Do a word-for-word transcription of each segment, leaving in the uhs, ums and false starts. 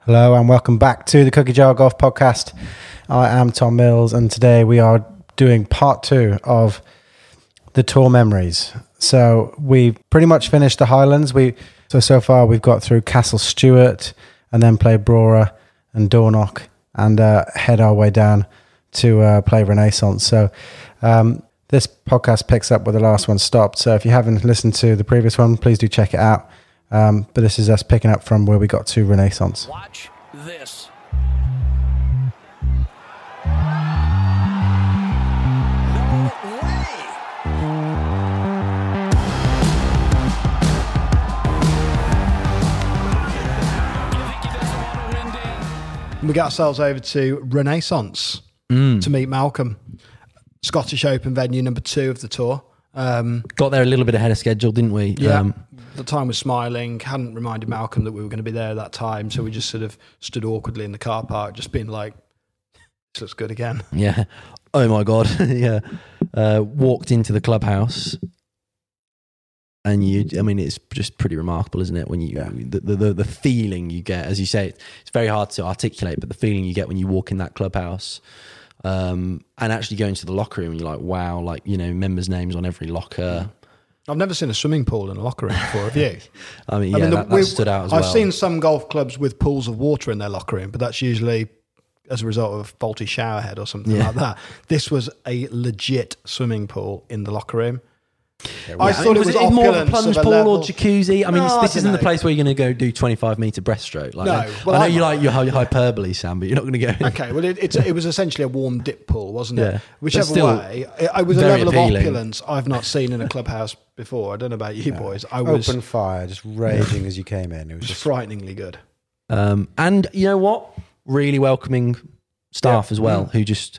Hello and welcome back to the Cookie Jar Golf Podcast. I am Tom Mills and today we are doing part two of the tour memories. So we pretty much finished the Highlands. We so so far we've got through Castle Stewart and then played Brora and Dornoch and uh, head our way down to uh, play Renaissance. So um, this podcast picks up where the last one stopped. So if you haven't listened to the previous one, please do check it out. Um, but this is us picking up from where we got to Renaissance. Watch this. We got ourselves over to Renaissance mm. to meet Malcolm. Scottish Open venue number two of the tour. Um, got there a little bit ahead of schedule, didn't we? Yeah. Um, the time was smiling. Hadn't reminded Malcolm that we were going to be there at that time, so we just sort of stood awkwardly in the car park, just being like, "This looks good again." Yeah. Oh my god. yeah. Uh, walked into the clubhouse, and you. I mean, it's just pretty remarkable, isn't it? When you yeah. the, the the feeling you get, as you say, it's very hard to articulate, but the feeling you get when you walk in that clubhouse. Um, and actually go into the locker room and you're like, wow, like, you know, members' names on every locker. I've never seen a swimming pool in a locker room before, have you? I mean, yeah, I mean, that, that stood out as I've well. I've seen some golf clubs with pools of water in their locker room, but that's usually as a result of a faulty shower head or something yeah. like that. This was a legit swimming pool in the locker room. Yeah, I yeah, thought I mean, it was, was it more of a plunge pool level. Or jacuzzi. I mean, no, this I isn't know. the place where you're going to go do twenty-five metre breaststroke. Like, no, well, I know I'm, you like your hyperbole, Sam, but you're not going to go in. Okay, well, it, it's, it was essentially a warm dip pool, wasn't it? Yeah, Whichever way, it, it was a level appealing. of opulence I've not seen in a clubhouse before. I don't know about you no. boys. I was open fire, just raging as you came in. It was just frighteningly good. Um, and you know what? Really welcoming staff yeah. as well, mm. who just,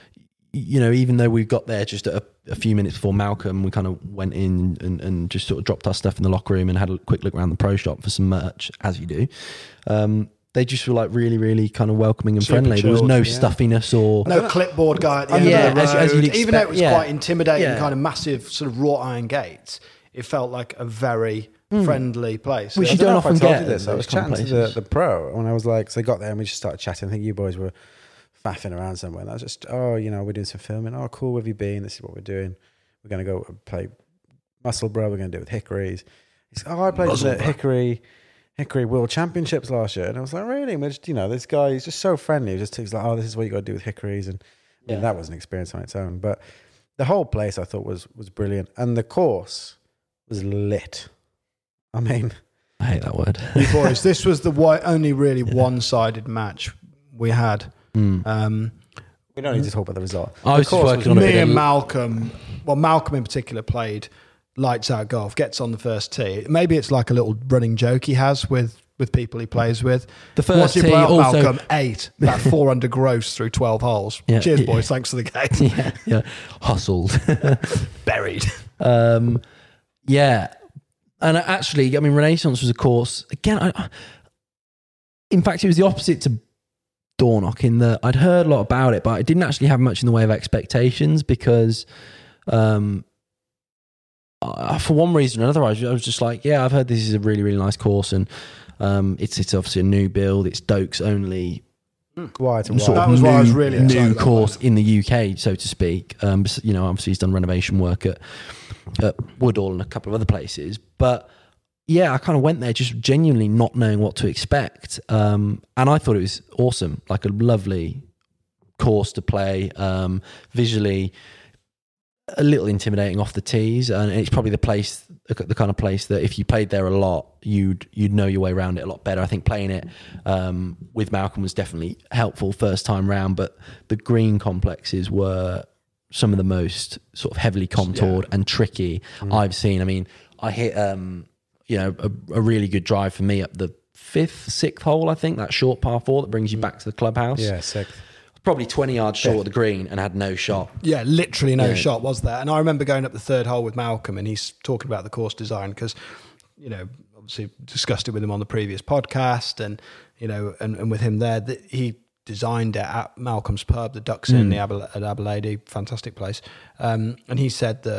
you know, even though we got there just at a a few minutes before Malcolm, we kind of went in and, and just sort of dropped our stuff in the locker room and had a quick look around the pro shop for some merch, as you do. Um, they just were like really, really kind of welcoming and Super friendly. Chilled, there was no yeah. stuffiness or... No clipboard guy at the end yeah, of the road. As, as you'd expect, even though it was yeah. quite intimidating, yeah. kind of massive sort of wrought iron gates, it felt like a very mm. friendly place. Which yeah, you don't, don't often get. You this. I was chatting to the, the pro when I was like, so they got there and we just started chatting. I think you boys were faffing around somewhere. And I was just, oh, you know, we're doing some filming. Oh, cool, where have you been? This is what we're doing. We're going to go play Musselburgh. We're going to do it with Hickories. He's like, oh, I played at Hickory, Hickory World Championships last year. And I was like, really? And we're just, you know, this guy, he's just so friendly. He just he's like, oh, this is what you got to do with Hickories. And yeah. I mean, that was an experience on its own. But the whole place I thought was was brilliant. And the course was lit. I mean... I hate that word. You boys, this was the one, only really yeah. one-sided match we had. Mm. Um We don't need to talk about the result. I was just working on me a bit and of... Malcolm, well, Malcolm in particular played lights out golf, gets on the first tee. Maybe it's like a little running joke he has with, with people he plays with. The first What's your tee play off, also... Malcolm? Eight. About four under gross through twelve holes. Yeah, Cheers, yeah. boys. Thanks for the game. Yeah, yeah. Hustled. Buried. Um, yeah. And actually, I mean, Renaissance was a course... Again, I, in fact, it was the opposite to Dornoch in that I'd heard a lot about it, but I didn't actually have much in the way of expectations because um, uh, for one reason or another, I was, I was just like, yeah, I've heard this is a really, really nice course and um, it's it's obviously a new build. It's Doak's only Wide and sort wide. That was of what new, I was really new course about. in the U K, so to speak. Um, you know, obviously he's done renovation work at, at Woodall and a couple of other places, but yeah, I kind of went there just genuinely not knowing what to expect. Um, and I thought it was awesome, like a lovely course to play, um, visually a little intimidating off the tees. And it's probably the place, the kind of place that if you played there a lot, you'd you'd know your way around it a lot better. I think playing it um, with Malcolm was definitely helpful first time round, but the green complexes were some of the most sort of heavily contoured yeah. and tricky mm. I've seen. I mean, I hit... Um, you know, a, a really good drive for me up the fifth, sixth hole, I think, that short par four that brings you back to the clubhouse. Yeah, sixth. Probably twenty yards short of the green and had no shot. Yeah, literally no yeah. shot was there. And I remember going up the third hole with Malcolm and he's talking about the course design because, you know, obviously discussed it with him on the previous podcast and, you know, and, and with him there, that he designed it at Malcolm's Pub, the Ducks Inn, mm. the Abel, at Adelaide, fantastic place. Um, and he said that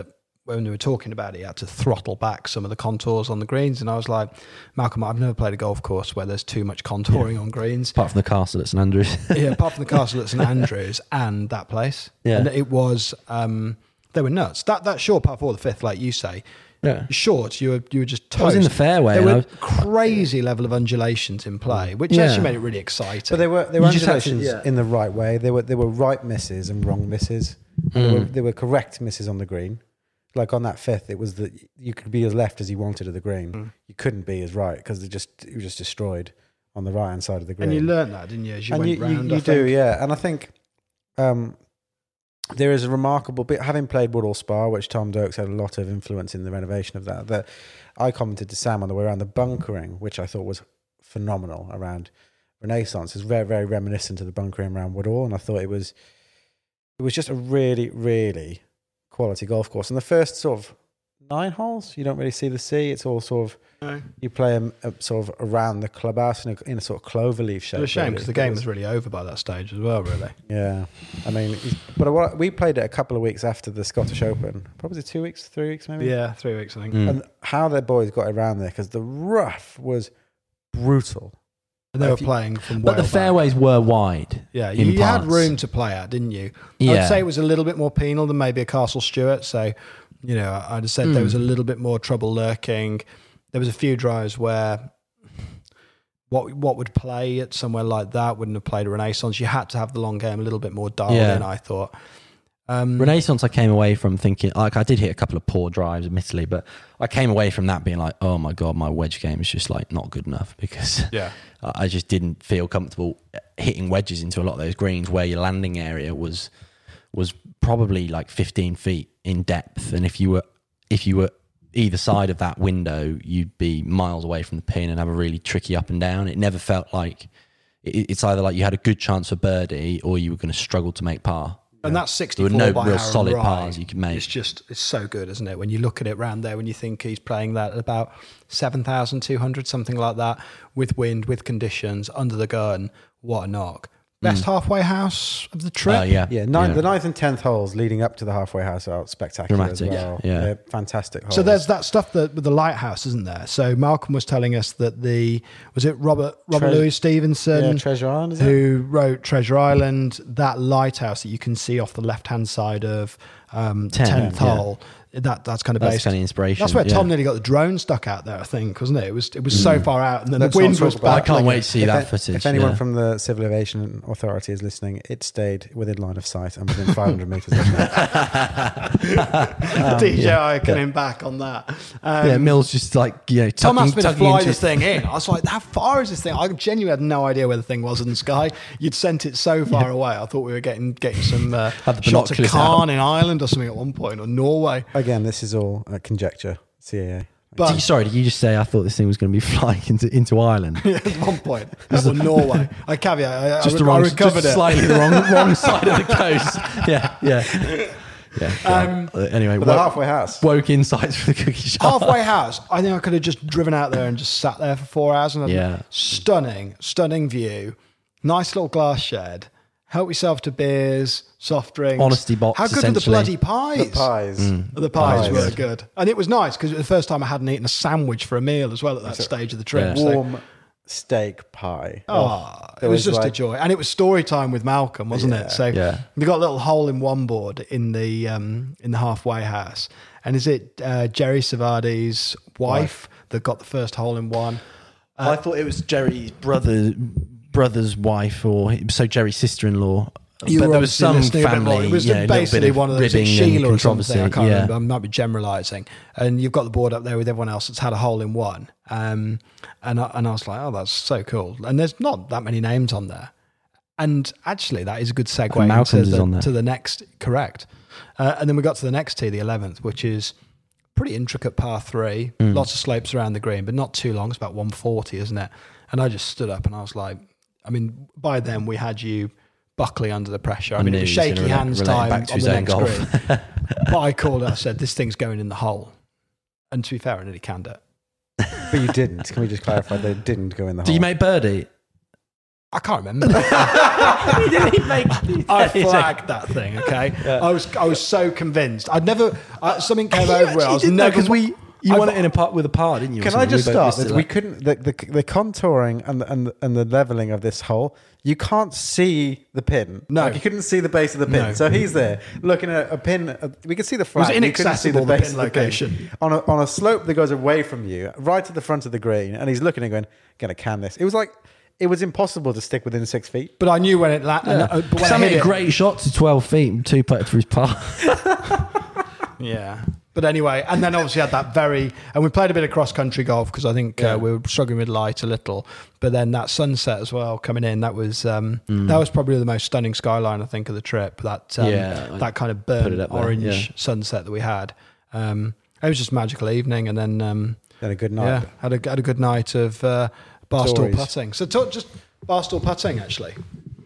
when we were talking about it, he had to throttle back some of the contours on the greens. And I was like, Malcolm, I've never played a golf course where there's too much contouring yeah. on greens. Apart from the castle at St Andrews. yeah, apart from the castle at St Andrews and that place. Yeah. And it was, um, they were nuts. That that short par four, the fifth, like you say, yeah. short, you were you were just toast. I was in the fairway. There were was, crazy level of undulations in play, which yeah. actually made it really exciting. But they were they were You just had to- undulations yeah. in the right way. They were they were right misses and wrong misses. Mm. They, were, they were correct misses on the green. Like on that fifth, it was that you could be as left as you wanted of the green. Mm. You couldn't be as right because it just you were just destroyed on the right hand side of the green. And you learned that, didn't you? As you and went you, round, you, I you do, think. yeah. And I think um, there is a remarkable bit, having played Woodall Spa, which Tom Doakes had a lot of influence in the renovation of that, that I commented to Sam on the way around the bunkering, which I thought was phenomenal around Renaissance. It's very, very reminiscent of the bunkering around Woodall. And I thought it was, it was just a really, really quality golf course. And the first sort of nine holes, you don't really see the sea. It's all sort of, No. you play them uh, sort of around the clubhouse in a, in a sort of cloverleaf shape. It's a shame really. because the game was really over by that stage as well, really. Yeah, I mean, but what, we played it a couple of weeks after the Scottish Open. Probably two weeks, three weeks, maybe. Yeah, three weeks, I think. Mm. And how their boys got around there because the rough was brutal. And they If were you- playing from but well the back. fairways were wide. Yeah, in you, you had parts. room to play at, didn't you? Yeah. I'd say it was a little bit more penal than maybe a Castle Stewart. So, you know, I'd have said Mm. there was a little bit more trouble lurking. There was a few drives where what what would play at somewhere like that wouldn't have played a Renaissance. You had to have the long game a little bit more dialed Yeah. in, I thought. Um, Renaissance, I came away from thinking, like, I did hit a couple of poor drives, admittedly, but I came away from that being like, oh my God, my wedge game is just like not good enough because Yeah. I just didn't feel comfortable hitting wedges into a lot of those greens where your landing area was was probably like fifteen feet in depth. And if you were if you were either side of that window, you'd be miles away from the pin and have a really tricky up and down. It never felt like it, it's either like you had a good chance for birdie or you were going to struggle to make par. And that's sixty-four There were no by real Aaron solid Rai. pars you could make. It's just, it's so good, isn't it? When you look at it round there, when you think he's playing that at about seven thousand two hundred, something like that, with wind, with conditions, under the gun, what a knock. Best halfway house of the trip. Uh, yeah, Yeah, nine, the ninth and tenth holes leading up to the halfway house are spectacular Dramatic, as well. yeah. They're fantastic holes. So there's that stuff that with the lighthouse, isn't there? So Malcolm was telling us that the was it Robert Robert Treas- Louis Stevenson yeah, Treasure Island, is it? who wrote Treasure Island, that lighthouse that you can see off the left hand side of um, Ten, tenth yeah. hole. That that's kind of That's based. kind of inspiration. That's where yeah. Tom nearly got the drone stuck out there, I think, wasn't it? It was it was so far out, and then Let's the not wind talk was about I back. can't wait to see If that a- footage. If anyone yeah. from the Civil Aviation Authority is listening, it stayed within line of sight and within five hundred metres of that. D J I coming back on that. Um, yeah, Mill's just like, you know, Tom tugging, asked me to tugging fly into this thing in. I was like, how far is this thing? I genuinely had no idea where the thing was in the sky. You'd sent it so far away. I thought we were getting getting some uh, Had the shots of binoculars Cairn in Ireland or something at one point, or Norway. Again, this is all uh, conjecture, C A A. But Did you, sorry, did you just say I thought this thing was going to be flying into, into Ireland? yeah, at one point, or Norway. I caveat. I, Just I, the I wrong, recovered just it. slightly the wrong, wrong side of the coast. Yeah, yeah, yeah. Um, Uh, anyway, But the woke, halfway house. woke insights for the cookie shop. Halfway house. I think I could have just driven out there and just sat there for four hours. And Yeah. stunning, stunning view. Nice little glass shed. Help yourself to beers, soft drinks. Honesty box, How good were the essentially. bloody pies? The pies. The pies Pies. were good. And it was nice because it was the first time I hadn't eaten a sandwich for a meal as well at that stage of the trip. Yeah. So, Warm steak pie. oh, it There was, was just a like- joy. And it was story time with Malcolm, wasn't Yeah. it? So Yeah. we got a little hole in one board in the um, in the halfway house. And is it uh, Jerry Savardi's wife that got the first hole in one? I thought it was Jerry's brother, brother's wife, or so Jerry's sister-in-law. You but were there was obviously some listening a bit more. family. It was you know, a little basically bit of one of those ribbing and Sheila or controversy. something. I can't yeah. remember. I might be generalising. And you've got the board up there with everyone else that's had a hole in one. Um, and I, and I was like, oh, that's so cool. And there's not that many names on there. And actually, that is a good segue And Malcolm's into is the, on there. to the next. Correct. Uh, and then we got to the next tee, the eleventh, which is pretty intricate par three. Mm. Lots of slopes around the green, but not too long. It's about one forty, isn't it? And I just stood up and I was like, I mean, by then we had you buckling under the pressure. I, I mean, knew it was he was shaky gonna relate- hands relate time back to on his the own next golf. green. But I called it. I said, this thing's going in the hole. And to be fair, I nearly canned it. But you didn't. Can we just clarify? They didn't go in the Did hole. you make birdie? I can't remember. He didn't even make. I flagged that thing. Okay, yeah. I was I was so convinced. I'd never uh, something came over it. I was never because we you won it in a part with a par, didn't you? Can I just start? We, we couldn't the, the the contouring and the, and the, and the leveling of this hole. You can't see the pin. No, like you couldn't see the base of the pin. No. So he's there looking at a pin. A, we could see the flag. It was inaccessible. The, the base pin of the location pin. on a on a slope that goes away from you, right to the front of the green, and he's looking and going, "Gonna can this." It was like. It was impossible to stick within six feet. But I knew when it landed. Yeah. Uh, Sam made a great shot to twelve feet and two putted for his par. Yeah. But anyway, and then obviously had that very, and we played a bit of cross country golf because I think yeah. uh, we were struggling with light a little. But then that sunset as well coming in, that was um, mm. that was probably the most stunning skyline I think of the trip. That um, yeah, that kind of burnt orange yeah. sunset that we had. Um, it was just a magical evening, and then um, had a good night. Yeah, had a had a good night of uh, Barstool putting. So talk just Barstool putting actually.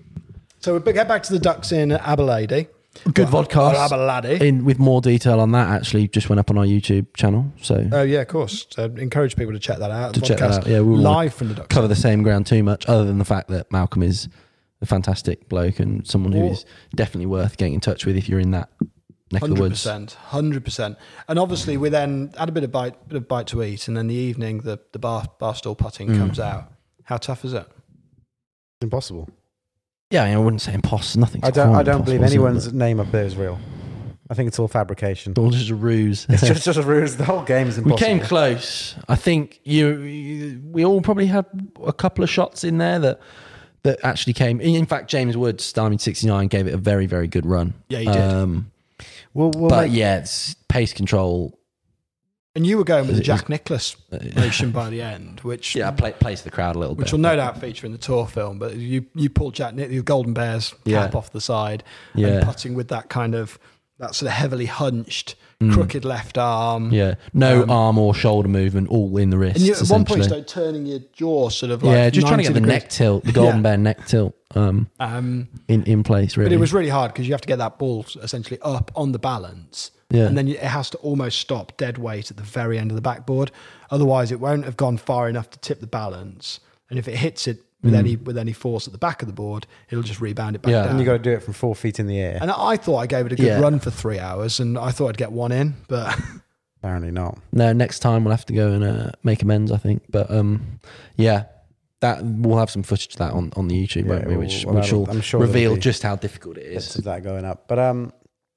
So we get back to the Ducks in Aberlady. Good vodcast in with more detail on that. Actually, just went up on our YouTube channel. So, oh yeah, of course. So encourage people to check that out. To check that out. Yeah, we live from the Ducks. Cover the same ground too much, other than the fact that Malcolm is a fantastic bloke and someone who is definitely worth getting in touch with if you're in that neck of the woods. one hundred percent, one hundred percent. And obviously, we then had a bit of bite, bit of bite to eat, and then the evening, the the bar Barstool putting mm. comes out. How tough is it? Impossible. Yeah, I wouldn't say impossible. Nothing. I don't. I don't believe anyone's name up there is real. I think it's all fabrication. It's all just a ruse. It's just, just a ruse. The whole game is impossible. We came close. I think you, you. We all probably had a couple of shots in there that that actually came. In fact, James Woods, Diamond sixty-nine, gave it a very, very good run. Yeah, he did. Um, we'll, we'll but make... yeah, it's pace control. And you were going with the Jack Nicklaus version by the end, which yeah, play, plays the crowd a little which bit. Which will no doubt feature in the tour film. But you you pulled Jack Nic- your Golden Bears cap yeah. off the side yeah. and putting with that kind of that sort of heavily hunched, mm. crooked left arm. Yeah, no um, arm or shoulder movement, all in the wrist. And you, at one point, you started turning your jaw sort of like yeah, just trying to get degrees. the neck tilt, the Golden yeah. Bear neck tilt, um, um, in in place. Really, but it was really hard because you have to get that ball essentially up on the balance. Yeah. And then it has to almost stop dead weight at the very end of the backboard. Otherwise, it won't have gone far enough to tip the balance. And if it hits it with mm. any with any force at the back of the board, it'll just rebound it back yeah. down. And you got to do it from four feet in the air. And I thought I gave it a good yeah. run for three hours, and I thought I'd get one in, but apparently not. No, next time we'll have to go and uh, make amends, I think. But um, yeah. That we'll have some footage of that on, on the YouTube, yeah, won't we? Which, well, which will I'm sure reveal just how difficult it is. Of that going up, but um.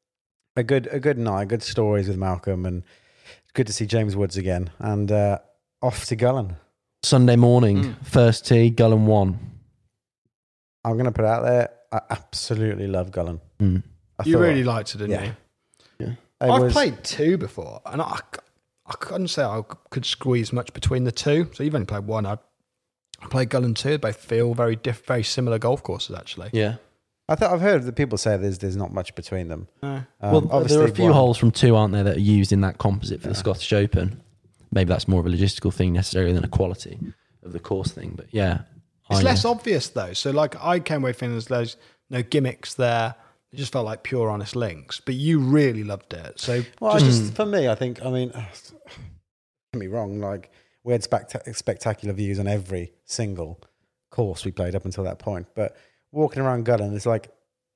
A good, a good night, good stories with Malcolm, and good to see James Woods again. And uh, off to Gullen. Sunday morning, mm. first tee, Gullen one. I'm going to put it out there. I absolutely love Gullen. Mm. You really liked it, didn't yeah. you? Yeah. I've was, played two before, and I, I couldn't say I could squeeze much between the two. So you've only played one. I played Gullen two. They both feel very diff, very similar golf courses, actually. Yeah. I th- I've heard that people say there's there's not much between them. No. Um, well, obviously there are a few one, holes from two, aren't there, that are used in that composite for yeah. the Scottish Open. Maybe that's more of a logistical thing necessarily than a quality of the course thing. But yeah. It's I, less obvious though. So like I came away feeling there's no gimmicks there. It just felt like pure honest links. But you really loved it. So well, just, just for me, I think, I mean, don't get me wrong, like we had spectac- spectacular views on every single course we played up until that point. But walking around Gullen, it's like,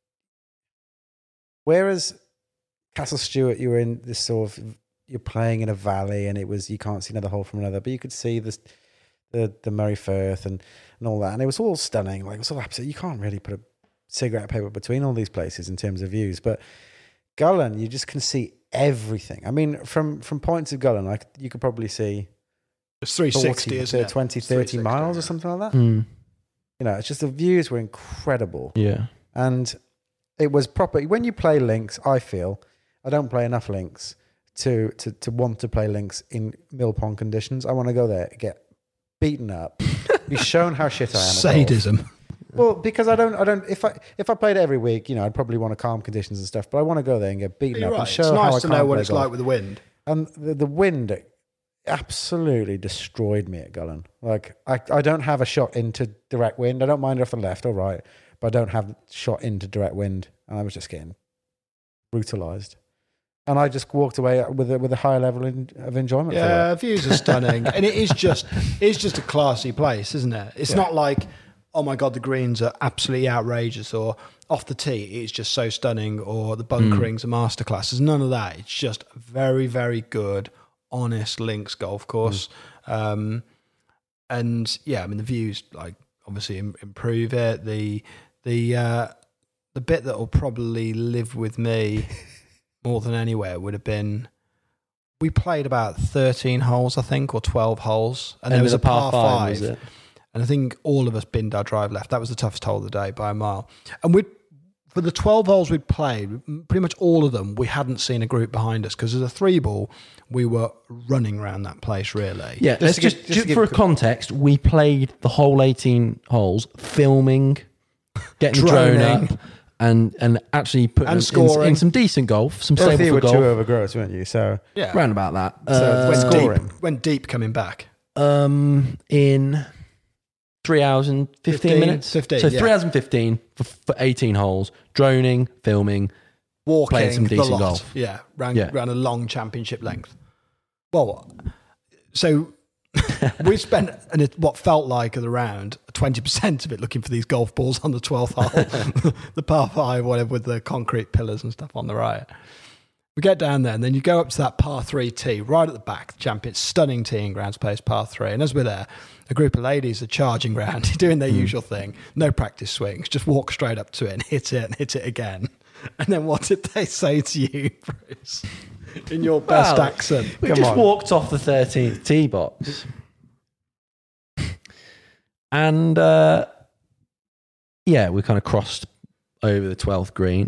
whereas Castle Stewart, you were in this sort of, you're playing in a valley and it was, you can't see another hole from another, but you could see this, the the Murray Firth and, and all that. And it was all stunning. Like it was all absolutely, you can't really put a cigarette paper between all these places in terms of views. But Gullen, you just can see everything. I mean, from, from points of Gullen, like you could probably see it's three sixty, forty, isn't it? twenty, thirty miles or something like that. Mm. You know, it's just the views were incredible. Yeah. And it was proper. When you play links, I feel I don't play enough links to, to, to want to play links in mill pond conditions. I want to go there, get beaten up, be shown how shit I am. Sadism. Well, because I don't, I don't. If I if I played every week, you know, I'd probably want to calm conditions and stuff. But I want to go there and get beaten You're up right. and show it's how nice I to can't know what play it's golf. like with the wind. And the, the wind absolutely destroyed me at Gullen. Like I, I don't have a shot into direct wind. I don't mind off the left or right, but I don't have shot into direct wind. And I was just getting brutalized. And I just walked away with a, with a higher level in, of enjoyment. Yeah, for it. Views are stunning, and it is just it's just a classy place, isn't it? It's yeah. not like oh my God, the greens are absolutely outrageous, or off the tee, it's just so stunning, or the bunkering's mm. a masterclass. There's none of that. It's just a very, very good, honest links golf course. Mm. Um, and yeah, I mean, the views, like, obviously im- improve it. The, the, uh, the bit that will probably live with me more than anywhere would have been, we played about thirteen holes, I think, or twelve holes. And, and there was a par, par five. five was it? And I think all of us binned our drive left. That was the toughest hole of the day by a mile. And we, for the twelve holes we'd played, pretty much all of them, we hadn't seen a group behind us, because as a three ball, we were running around that place, really. Yeah, let's just, just, just, just for a context, we played the whole eighteen holes, filming, getting the drone up, and and actually putting and in, scoring. in some decent golf, some Both stable you were golf. two over gross, weren't you? So yeah, round about that. So uh, went scoring. deep, went deep coming back. Um, in three hours and fifteen, fifteen minutes. fifteen, so yeah. three hours and fifteen for, for eighteen holes, droning, filming, walking, playing some decent the lot. golf. Yeah, ran, Yeah. ran a long championship length. Well, so we spent an, what felt like at the round twenty percent of it looking for these golf balls on the twelfth hole, the par five, whatever, with the concrete pillars and stuff on the right. We get down there, and then you go up to that par three tee right at the back, the champion, stunning teeing grounds place, par three. And as we're there, a group of ladies are charging round, doing their mm. usual thing, no practice swings, just walk straight up to it and hit it and hit it again. And then what did they say to you, Bruce, in your best well, accent? We Come just on. walked off the thirteenth tee box, and uh, yeah, we kind of crossed over the twelfth green.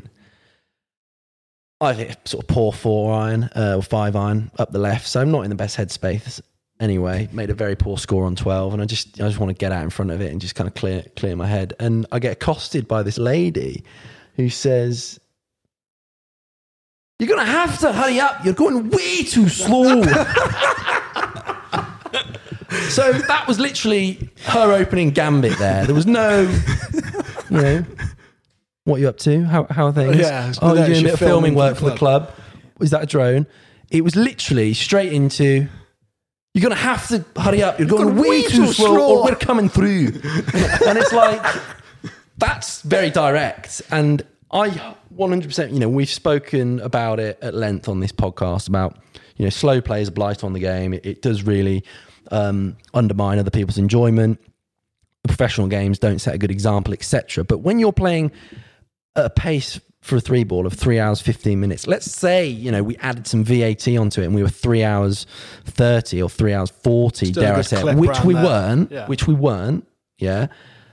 I hit sort of poor four iron uh, or five iron up the left, so I'm not in the best headspace anyway. Made a very poor score on twelve, and I just I just want to get out in front of it and just kind of clear clear my head. And I get accosted by this lady who says, "You're gonna have to hurry up. You're going way too slow." So that was literally her opening gambit. There, there was no, you know. What are you up to? How how are things? Yeah, oh, you're doing a bit of filming filming work for for the the club. Is that a drone? It was literally straight into, you're going to have to hurry up. You're, you're going way too, too slow, slow or we're coming through. And it's like, that's very direct. And I one hundred percent, you know, we've spoken about it at length on this podcast about, you know, slow play is a blight on the game. It, it does really um, undermine other people's enjoyment. The professional games don't set a good example, et cetera. But when you're playing at a pace for a three ball of three hours, fifteen minutes, let's say, you know, we added some V A T onto it and we were three hours thirty or three hours forty, Still dare I say, which we there. weren't, yeah. which we weren't. Yeah.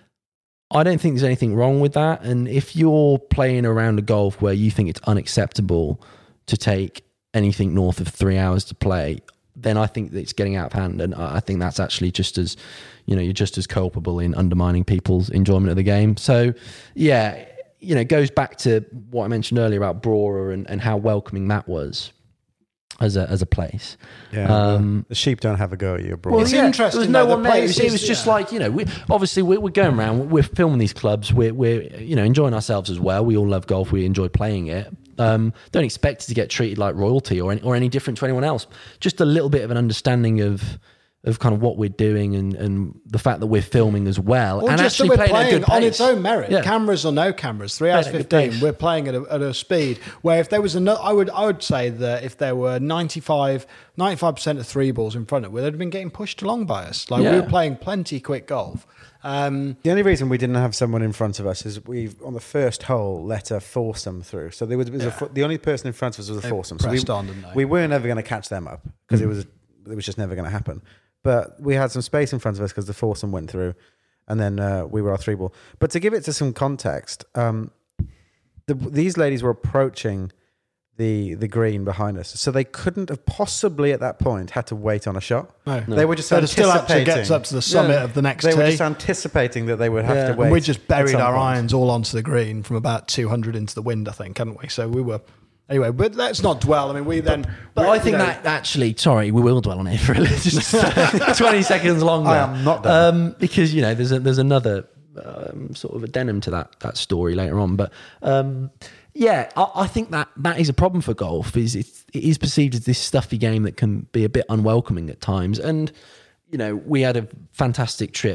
I don't think there's anything wrong with that. And if you're playing around a golf where you think it's unacceptable to take anything north of three hours to play, then I think that it's getting out of hand. And I think that's actually just as, you know, you're just as culpable in undermining people's enjoyment of the game. So, yeah, you know, it goes back to what I mentioned earlier about Brora and, and how welcoming that was as a as a place. Yeah, um, the sheep don't have a go at you, Brora. Well, it's yeah, interesting. There was no though, one the there. It was, places, it was just yeah. like, you know, we, obviously we're, we're going around, we're filming these clubs, we're, we're, you know, enjoying ourselves as well. We all love golf. We enjoy playing it. Um, don't expect it to get treated like royalty or any, or any different to anyone else. Just a little bit of an understanding of of kind of what we're doing and, and the fact that we're filming as well. Or and just actually that we're playing, playing at a good on pace. its own merit, Yeah. cameras or no cameras. Three hours Playing at a good fifteen. pace. We're playing at a, at a speed where if there was another, I would I would say that if there were ninety-five percent of three balls in front of it, they'd have been getting pushed along by us. Like Yeah. we were playing plenty quick golf. Um, The only reason we didn't have someone in front of us is we on the first hole let a foursome through. So there was, was Yeah. a, the only person in front of us was a They foursome. So we, pressed on, didn't they? we weren't ever going to catch them up because mm. it was it was just never going to happen. But we had some space in front of us because the foursome went through, and then uh, we were our three ball. But to give it to some context, um, the, these ladies were approaching the the green behind us, so they couldn't have possibly at that point had to wait on a shot. No. They were just They'd still have to anticipating. get up to the summit Yeah. of the next They tee. were just anticipating that they would have Yeah. to wait. And we just at buried some our point. irons all onto the green from about two hundred into the wind, I think, hadn't we? So we were... Anyway, but let's not dwell. I mean, we then... But we- I think you know, that actually, sorry, we will dwell on it for a little, just twenty seconds longer. I am not done. Um, because, you know, there's a, there's another um, sort of addendum to that that story later on. But um, yeah, I, I think that that is a problem for golf. Is it's, it is perceived as this stuffy game that can be a bit unwelcoming at times. And, you know, we had a fantastic trip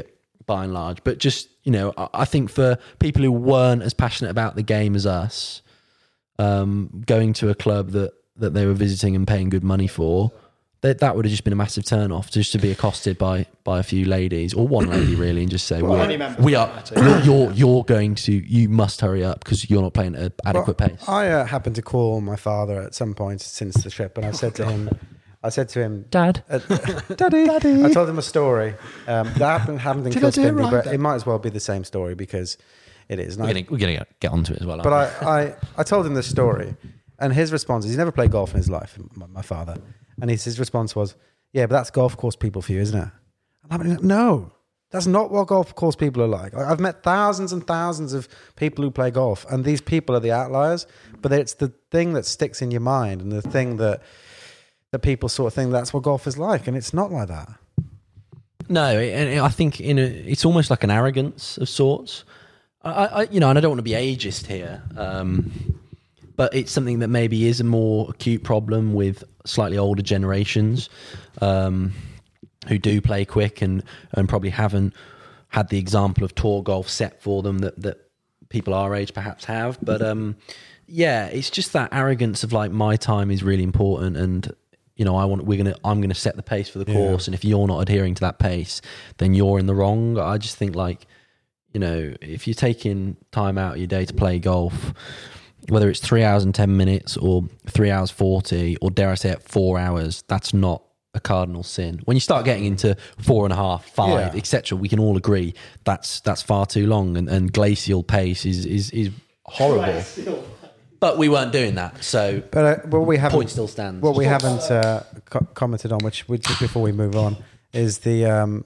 by and large. But just, you know, I, I think for people who weren't as passionate about the game as us, um, going to a club that, that they were visiting and paying good money for, that that would have just been a massive turn off, just to be accosted by by a few ladies or one lady really, and just say, Well, well, any member we of are the party. you're, you're you're going to you must hurry up because you're not playing at an adequate Well, pace. I uh, happened to call my father at some point since the trip, and I said to him, I said to him, Dad, uh, Daddy, Daddy. I told him a story um, that happened, happened in Did I do it Kilkenny, right but then? it might as well be the same story because it is. And we're I- gonna, we're gonna get onto it as well. But aren't I, I, I told him this story, and his response is, he's never played golf in his life, my, my father. And his, his response was, yeah, but that's golf course people for you, isn't it? And I'm like, no, that's not what golf course people are like. I- I've met thousands and thousands of people who play golf, and these people are the outliers, but it's the thing that sticks in your mind and the thing that that people sort of think that's what golf is like, and it's not like that. No, and I think in a, it's almost like an arrogance of sorts. I, I, you know, and I don't want to be ageist here, um, but it's something that maybe is a more acute problem with slightly older generations um, who do play quick and, and probably haven't had the example of tour golf set for them that, that people our age perhaps have. But um, yeah, it's just that arrogance of like, my time is really important, and you know, I want we're gonna I'm gonna set the pace for the course, Yeah. and if you're not adhering to that pace, then you're in the wrong. I just think like, you know, if you're taking time out of your day to play golf, whether it's three hours and ten minutes or three hours forty, or dare I say it, four hours, that's not a cardinal sin. When you start getting into four and a half, five, Yeah. et cetera, we can all agree that's that's far too long, and, and glacial pace is is is horrible. But we weren't doing that, so But uh, what we haven't, point still stands. what we haven't uh, co- commented on, which we, just before we move on, is the um,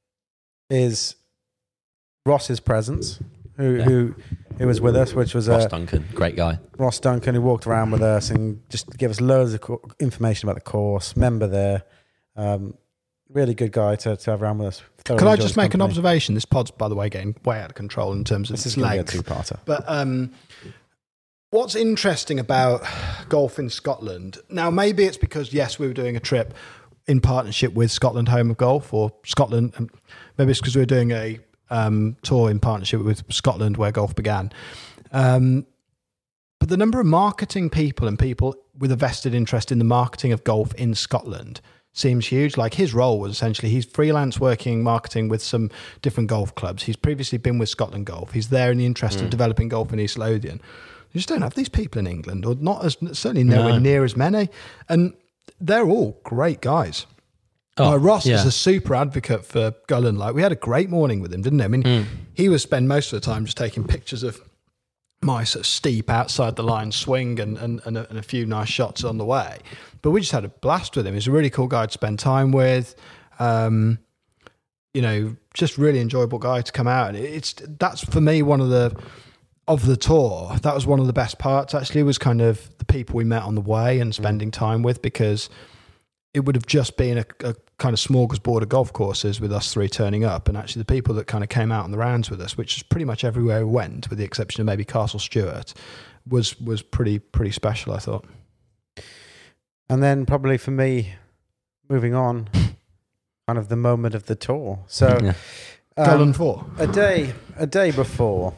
is Ross's presence, who Yeah. who who was with us, which was Ross uh, Duncan, great guy. Ross Duncan, who walked around with us and just gave us loads of co- information about the course. Member there, um, really good guy to, to have around with us. Thoroughly Could I enjoyed just his make an company. observation? This pod's, by the way, getting way out of control in terms of This its is going to be a length. two-parter. But um, what's interesting about golf in Scotland, now maybe it's because, yes, we were doing a trip in partnership with Scotland Home of Golf, or Scotland, um, maybe it's because we were doing a um, tour in partnership with Scotland where golf began. Um, but the number of marketing people and people with a vested interest in the marketing of golf in Scotland seems huge. Like, his role was essentially, he's freelance working marketing with some different golf clubs. He's previously been with Scotland Golf. He's there in the interest of developing golf in East Lothian. You just don't have these people in England, or not as, certainly nowhere No. near as many. And they're all great guys. Oh, Like, Ross yeah. is a super advocate for Gullen. Like, we had a great morning with him, didn't we? I mean, he would spend most of the time just taking pictures of my sort of steep outside the line swing and, and, and, a, and a few nice shots on the way. But we just had a blast with him. He's a really cool guy to spend time with. Um, you know, just really enjoyable guy to come out. And it's, that's for me, one of the, of the tour, that was one of the best parts actually, was kind of the people we met on the way and spending time with, because it would have just been a, a kind of smorgasbord of golf courses with us three turning up, and actually the people that kind of came out on the rounds with us, which is pretty much everywhere we went, with the exception of maybe Castle Stewart, was was pretty pretty special, I thought. And then probably for me, moving on, kind of the moment of the tour. So Yeah. um, Gullen four. a day a day before,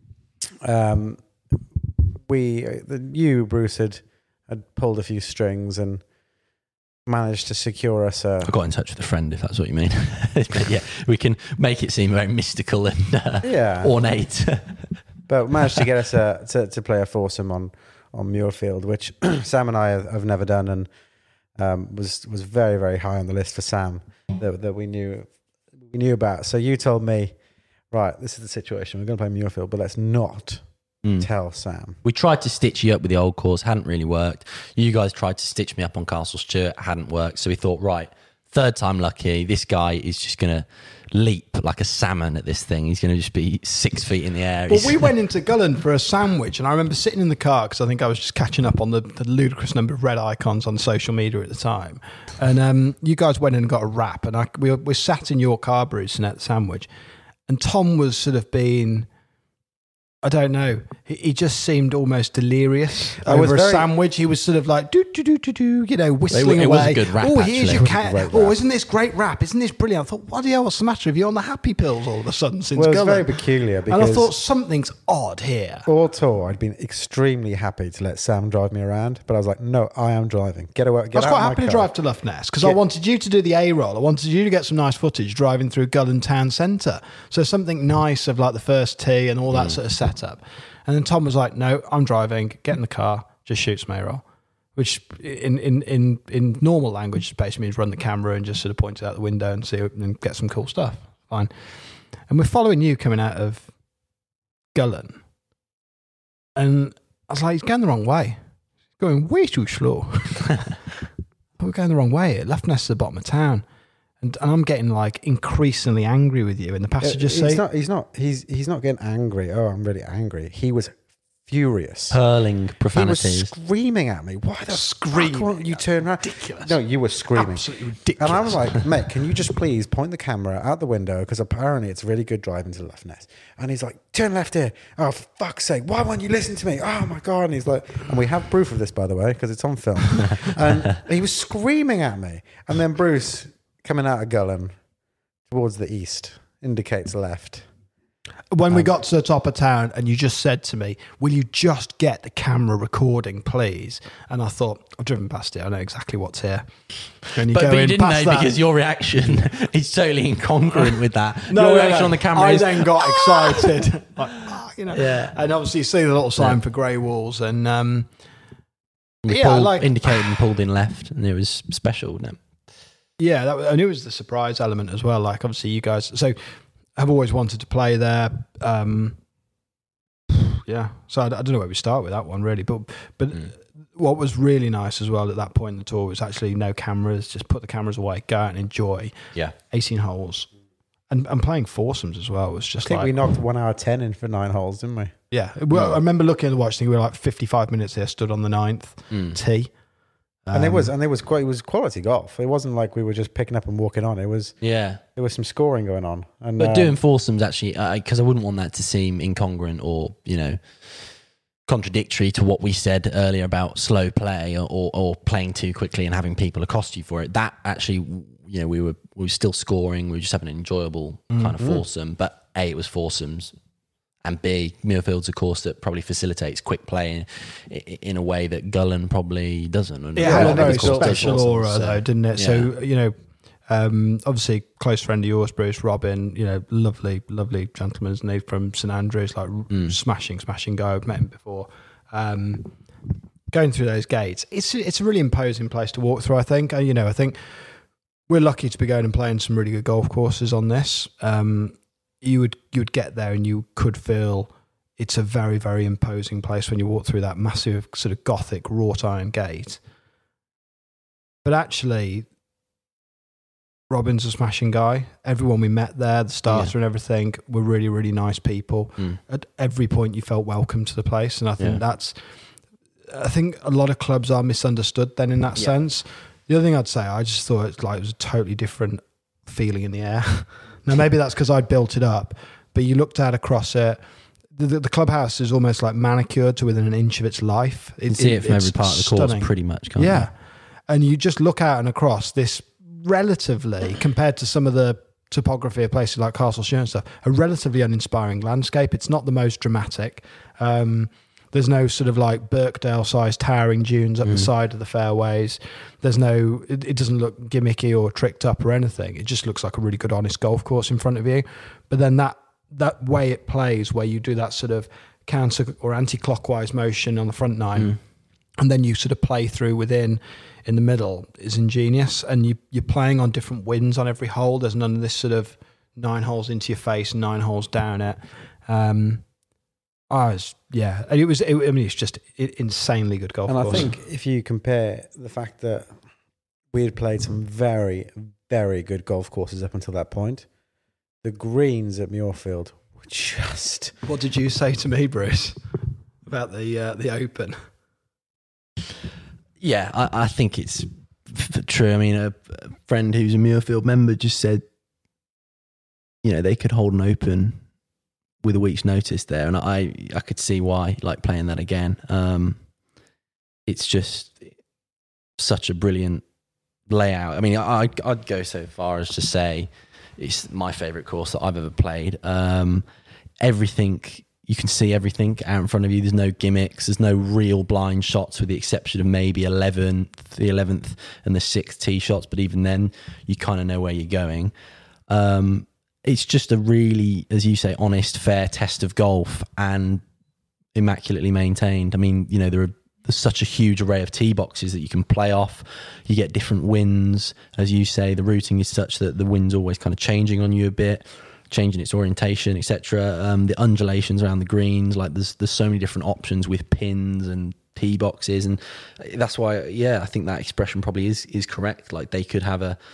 um, we the, you Bruce had had pulled a few strings and managed to secure us a I got in touch with a friend, if that's what you mean. But yeah, we can make it seem very mystical and uh, yeah, ornate. but managed to get us a, to to play a foursome on on Muirfield, which Sam and I have, have never done, and um, was was very very high on the list for Sam that that we knew we knew about. So you told me, right, this is the situation. We're going to play Muirfield, but let's not Mm. tell Sam. We tried to stitch you up with the old course, hadn't really worked. You guys tried to stitch me up on Castle Stewart, hadn't worked. So we thought, right, third time lucky, this guy is just going to leap like a salmon at this thing. He's going to just be six feet in the air. Well, He's- we went into Gullen for a sandwich, and I remember sitting in the car because I think I was just catching up on the, the ludicrous number of red icons on social media at the time. And um, you guys went in and got a wrap, and I, we were, we sat in your car, Bruce, and ate the sandwich. And Tom was sort of being, I don't know. He, he just seemed almost delirious I was over a very- sandwich. He was sort of like do do do do do, you know, whistling it away. was a good rap, oh, here's actually. your It was a cat. great Oh, rap. isn't this great rap? Isn't this brilliant? I thought, what the hell? What's the matter? If you're on the happy pills all of a sudden since Well, it's Gullen? very peculiar and I because thought something's odd here. all tour I'd been extremely happy to let Sam drive me around, but I was like, no, I am driving. Get away. Get I was out quite of my happy to car. drive to Lough Ness because I Get- wanted you to do the A roll. I wanted you to get some nice footage driving through Gullen town centre. So something nice of like the first tee and all that sort of setup. And then Tom was like, no, I'm driving. Get in the car. Just shoot some A roll. Which in, in, in, in normal language basically means run the camera and just sort of point it out the window and see and get some cool stuff. Fine. And we're following you coming out of Gullen. And I was like, he's going the wrong way. He's going way too slow. But we're going the wrong way. Lough Ness is the bottom of town. And, and I'm getting like increasingly angry with you in the passenger He's seat. not. He's not. He's he's not getting angry. Oh, I'm really angry. He was furious. Hurling He was profanities. screaming at me. Why the Screaming. fuck won't you turn around? Ridiculous. No, you were screaming. Absolutely ridiculous. And I was like, mate, can you just please point the camera out the window? Because apparently it's really good driving to Lough Ness. And he's like, turn left here. Oh, for fuck's sake. Why won't you listen to me? Oh, my God. And he's like, and we have proof of this, by the way, because it's on film. And he was screaming at me. And then Bruce, coming out of Gullen towards the east, indicates left. when we got to the top of town and you just said to me, will you just get the camera recording, please? And I thought, I've driven past it. I know exactly what's here. And you But, go but you in didn't know past that. because your reaction is totally incongruent with that. No, your no, reaction no. on the camera I is, then got excited. like, oh, you know. Yeah. And obviously you see the little sign for grey walls. And um, we yeah, pulled, like- indicated and pulled in left, and it was special, wasn't it? yeah, that, was- and it was the surprise element as well. Like obviously you guys, so I've always wanted to play there. Um, yeah, so I, I don't know where we start with that one really, but but Mm. what was really nice as well at that point in the tour was actually no cameras, just put the cameras away, go out and enjoy Yeah. eighteen holes, and and playing foursomes as well was I just think like we knocked one hour ten in for nine holes, didn't we? yeah. Well, I remember looking at the watch, thinking we were like fifty-five minutes there, stood on the ninth Mm. tee. And it Um, was, and it was quite, it was quality golf. It wasn't like we were just picking up and walking on. It was, Yeah. there was some scoring going on. And But um, doing foursomes actually, because I wouldn't want that to seem incongruent or, you know, contradictory to what we said earlier about slow play or, or, or playing too quickly and having people accost you for it. That actually, you know, we were we were still scoring. We were just having an enjoyable kind of foursome. But A, it was foursomes. And B, Muirfield's a course that probably facilitates quick play in, in a way that Gullen probably doesn't. And It Yeah, had well, a very every course does special foursomes, aura, so, though, didn't it? yeah. So, you know, um, obviously, close friend of yours, Bruce, Robin, you know, lovely, lovely gentleman, isn't he, from St Andrews, like Mm. smashing, smashing guy. I've met him before. Um, going through those gates, it's it's a really imposing place to walk through, I think. Uh, You know, I think we're lucky to be going and playing some really good golf courses on this. Um, you would you would get there and you could feel it's a very, very imposing place when you walk through that massive sort of Gothic wrought iron gate. But actually, Robin's a smashing guy. Everyone we met there, the starter and everything, were really, really nice people. Mm. At every point, you felt welcome to the place, and I think Yeah. that's. I think a lot of clubs are misunderstood then in that Yeah. sense. The other thing I'd say, I just thought it's like it was a totally different feeling in the air. Now maybe that's because I built it up, but you looked out across it. The, the, the clubhouse is almost like manicured to within an inch of its life. You can see it from it's every part of the course stunning. pretty much, can't Yeah. And you just look out and across this relatively, compared to some of the topography of places like Castle Shear and stuff, a relatively uninspiring landscape. It's not the most dramatic. Um, there's no sort of like Birkdale-sized towering dunes up the side of the fairways. There's no, it, it doesn't look gimmicky or tricked up or anything. It just looks like a really good, honest golf course in front of you. But then that that way it plays, where you do that sort of counter or anti-clockwise motion on the front nine, and then you sort of play through within in the middle, is ingenious. And you, you're playing on different winds on every hole. There's none of this sort of nine holes into your face and nine holes down it. Um, I was, yeah, and it was, it, I mean, it's just i- insanely good golf And I course. think if you compare the fact that we had played some very, very good golf courses up until that point, the greens at Muirfield were just... What did you say to me, Bruce, about the uh, the Open? Yeah, I, I think it's f- true. I mean, a, a friend who's a Muirfield member just said, you know, they could hold an Open with a week's notice there, and I I could see why, like playing that again. Um, it's just such a brilliant layout. I mean, I'd, I'd go so far as to say it's my favourite course that I've ever played. Um, everything, you can see everything out in front of you. There's no gimmicks. There's no real blind shots with the exception of maybe eleventh, the eleventh and the sixth tee shots. But even then, you kind of know where you're going. Um, it's just a really, as you say, honest, fair test of golf and immaculately maintained. I mean, you know, there are there's such a huge array of tee boxes that you can play off. You get different winds. As you say, the routing is such that the wind's always kind of changing on you a bit, changing its orientation, et cetera. Um, the undulations around the greens, like there's there's so many different options with pins and tee boxes, and that's why, yeah, I think that expression probably is is correct. Like they could have a,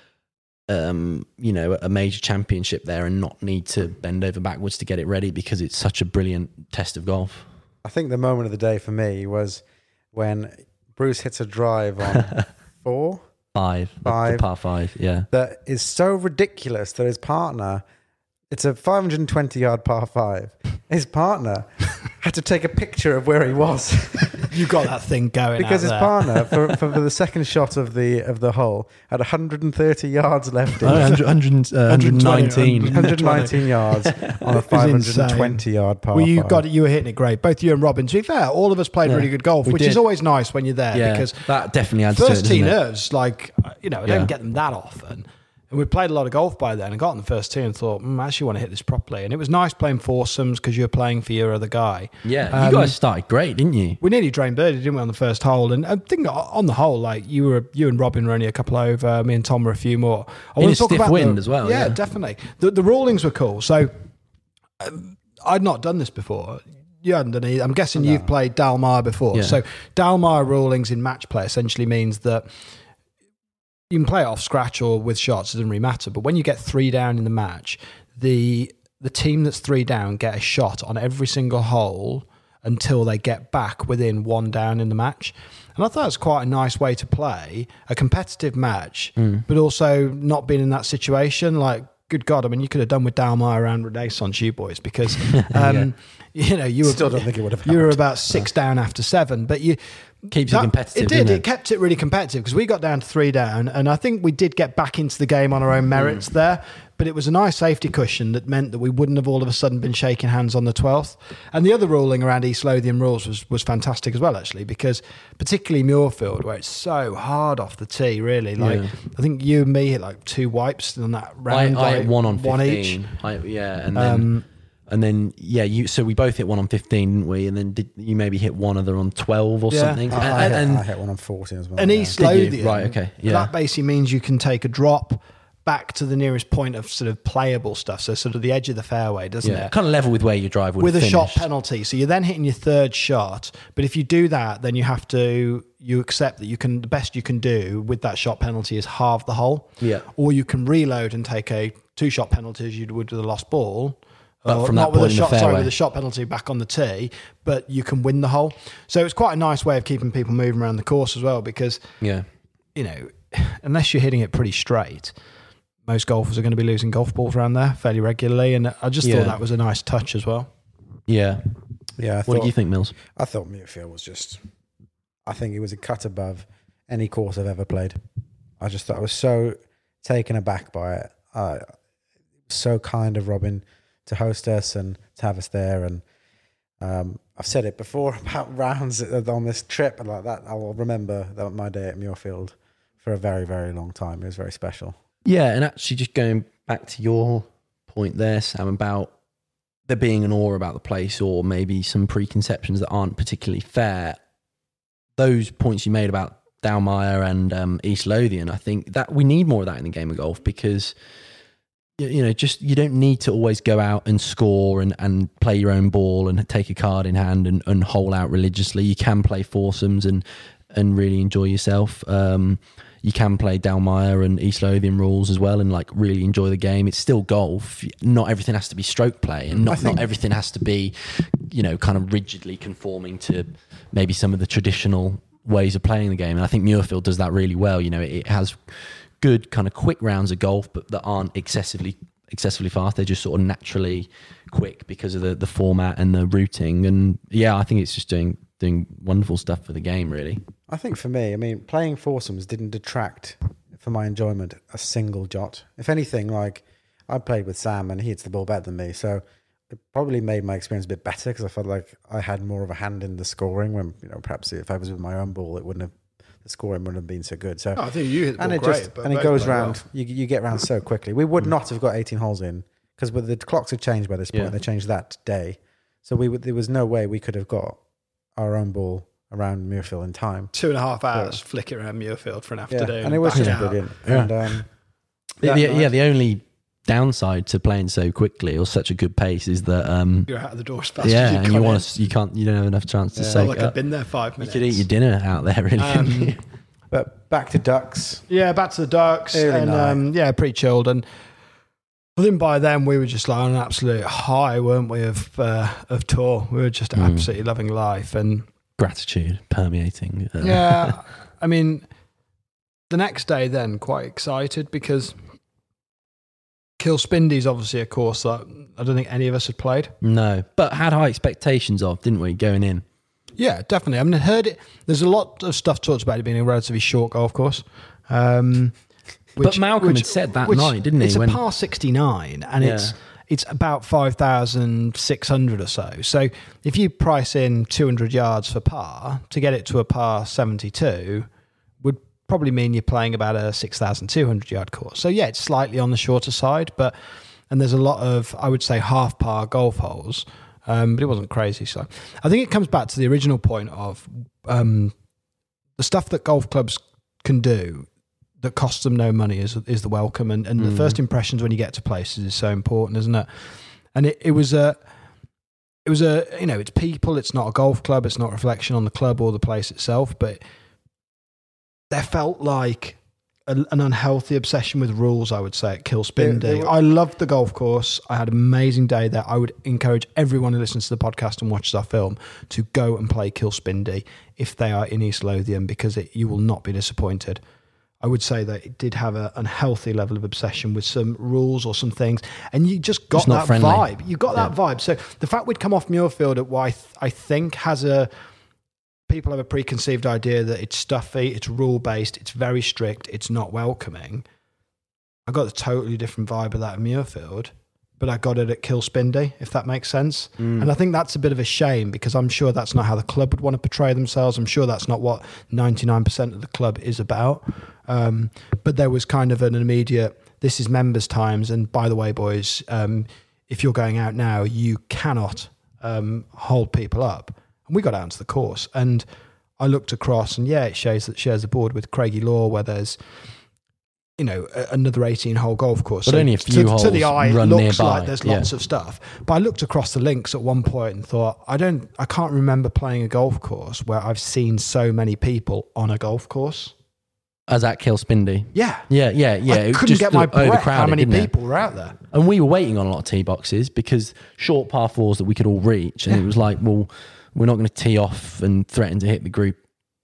um, you know, a major championship there and not need to bend over backwards to get it ready because it's such a brilliant test of golf. I think the moment of the day for me was when Bruce hits a drive on four, five, five, the par five, yeah. That is so ridiculous that his partner, it's a five hundred twenty yard par five. His partner had to take a picture of where he was. You got that thing going because out his there. partner for, for, for the second shot of the of the hole had one hundred thirty yards left in Oh, one hundred, one hundred, uh, one hundred nineteen. one hundred nineteen yards on a five hundred twenty yard par Well, you five. got it. You were hitting it great. Both you and Robin. To be fair, all of us played Yeah, really good golf, we which did. is always nice when you're there Yeah, because that definitely adds to it, first tee doesn't it? nerves, like you know, I Yeah. don't get them that often. And we played a lot of golf by then. I got on the first tee and thought, mm, I actually want to hit this properly. And it was nice playing foursomes because you were playing for your other guy. Yeah, Um, you guys started great, didn't you? We nearly drained birdie, didn't we, on the first hole? And I think on the whole, like you were, you and Robin were only a couple over. Me and Tom were a few more. I In wanna a talk stiff about wind the- as well, Yeah, yeah. definitely. The, the rulings were cool. So um, I'd not done this before. You hadn't done it. I'm guessing you've played Dalmar before. Yeah. So Dalmar rulings in match play essentially means that you can play it off scratch or with shots, it doesn't really matter. But when you get three down in the match, the the team that's three down get a shot on every single hole until they get back within one down in the match. And I thought it was quite a nice way to play a competitive match, Mm. but also not being in that situation. Like, good God, I mean, you could have done with Dalmar around Renaissance, you boys, because, um, you know, you were, Still don't think it would have you were helped. about six down after seven, but you, Keeps it that- competitive, It did. doesn't It it? kept it really competitive because we got down to three down, and I think we did get back into the game on our own merits Mm. there. But it was a nice safety cushion that meant that we wouldn't have all of a sudden been shaking hands on the twelfth. And the other ruling around East Lothian rules was was fantastic as well, actually, because particularly Muirfield, where it's so hard off the tee, really. Like Yeah. I think you and me hit like two wipes on that I, round. I like hit one on fifteen. one each. I, yeah, and then Um, and then yeah, you. So we both hit one on fifteen, didn't we? And then did you maybe hit one other on twelve or Yeah. something? I, I, and, hit, and I hit one on fourteen as well. And yeah. East Did you? Lothian, Right, okay, yeah. that basically means you can take a drop back to the nearest point of sort of playable stuff, so sort of the edge of the fairway, doesn't yeah, it? kind of level with where your drive would With a have shot finished. penalty. So you're then hitting your third shot, but if you do that, then you have to you accept that you can the best you can do with that shot penalty is halve the hole. Yeah. Or you can reload and take a two shot penalty as you would with a lost ball. But Or from not that with point a in the shot, sorry, fairway. with a shot penalty back on the tee, but you can win the hole. So it's quite a nice way of keeping people moving around the course as well, because Yeah, you know, unless you're hitting it pretty straight, most golfers are going to be losing golf balls around there fairly regularly. And I just Yeah. thought that was a nice touch as well. yeah. Yeah, I What thought, did you think, Mills? I thought Muirfield was just, I think it was a cut above any course I've ever played. I just thought I was so taken aback by it. Uh, so kind of Robin to host us and to have us there. And um, I've said it before about rounds on this trip and like that. I will remember that my day at Muirfield for a very, very long time. It was very special. Yeah, and actually just going back to your point there, Sam, about there being an aura about the place or maybe some preconceptions that aren't particularly fair. Those points you made about Dalmire and um, East Lothian, I think that we need more of that in the game of golf because, y- you know, just you don't need to always go out and score and, and play your own ball and take a card in hand and, and hole out religiously. You can play foursomes and, and really enjoy yourself. Um, you can play Dalmire and East Lothian rules as well and like really enjoy the game. It's still golf. Not everything has to be stroke play and not, think- not everything has to be, you know, kind of rigidly conforming to maybe some of the traditional ways of playing the game. And I think Muirfield does that really well. You know, it, it has good kind of quick rounds of golf, but that aren't excessively excessively fast. They're just sort of naturally quick because of the, the format and the routing. And yeah, I think it's just doing doing wonderful stuff for the game, really. I think for me, I mean, playing foursomes didn't detract for my enjoyment a single jot. If anything, like I played with Sam and he hits the ball better than me, so it probably made my experience a bit better because I felt like I had more of a hand in the scoring. When you know, perhaps if I was with my own ball, it wouldn't have the scoring wouldn't have been so good. So oh, I think you hit the and ball it great, just but and it both goes played round. well. You you get round so quickly. We would mm. not have got eighteen holes in because the clocks had changed by this point. Yeah. They changed that day, so we would, there was no way we could have got our own ball around Muirfield in time. Two and a half hours yeah. flick it around Muirfield for an afternoon, yeah. and it was just brilliant. Yeah. And, um, the, the, yeah, the only downside to playing so quickly or such a good pace is that um, you're out of the door as fast yeah, as you and you want to, you can't, you don't have enough chance to yeah. soak like up. I've been there five minutes. You could eat your dinner out there, really. Um, but back to ducks. Yeah, back to the ducks, Early and night. um, yeah, pretty chilled. And I think by then we were just like on an absolute high, weren't we? Of uh, of tour, we were just Mm. absolutely loving life, and Gratitude permeating. Uh, yeah, I mean, the next day then quite excited because Kilspindy's obviously a course that I don't think any of us had played. No, but had high expectations of, didn't we, going in? Yeah, definitely. I mean, I heard it. There's a lot of stuff talked about it being a relatively short golf course. Um, which, but Malcolm which, had said that which, night, didn't he? It's when, a par sixty-nine, and Yeah. it's it's about five thousand six hundred or so. So if you price in two hundred yards for par, to get it to a par seventy-two would probably mean you're playing about a six thousand two hundred yard course. So yeah, it's slightly on the shorter side, but and there's a lot of, I would say, half par golf holes. Um, but it wasn't crazy. So I think it comes back to the original point of um, the stuff that golf clubs can do that costs them no money is is the welcome. And, and Mm. the first impressions when you get to places is so important, isn't it? And it, it was a, it was a, you know, it's people, it's not a golf club, it's not a reflection on the club or the place itself, but there felt like a, an unhealthy obsession with rules, I would say, at Kilspindy. They- they were- I loved the golf course. I had an amazing day there. I would encourage everyone who listens to the podcast and watches our film to go and play Kilspindy if they are in East Lothian, because it, you will not be disappointed. I would say that it did have a unhealthy level of obsession with some rules or some things, and you just got It's not that friendly. vibe. You got that Yeah. vibe. So the fact we'd come off Muirfield at what I, th- I think has a people have a preconceived idea that it's stuffy, it's rule based, it's very strict, it's not welcoming. I got a totally different vibe of that at Muirfield, but I got it at Kilspindy, if that makes sense. Mm. And I think that's a bit of a shame because I'm sure that's not how the club would want to portray themselves. I'm sure that's not what ninety-nine percent of the club is about. Um, but there was kind of an immediate, this is members' times. And by the way, boys, um, if you're going out now, you cannot um, hold people up. And we got out into the course and I looked across and yeah, it shares that shares a board with Craigie Law where there's, you know, a, another eighteen hole golf course. But So only a few to, holes to the eye, it run looks nearby. like there's Yeah. lots of stuff. But I looked across the links at one point and thought, I don't, I can't remember playing a golf course where I've seen so many people on a golf course. As at Kilspindy. Yeah. Yeah, yeah, yeah. I It couldn't just get my breath how overcrowded, many didn't it? people were out there. And we were waiting on a lot of tee boxes because short par fours that we could all reach. And Yeah. it was like, well, we're not going to tee off and threaten to hit the group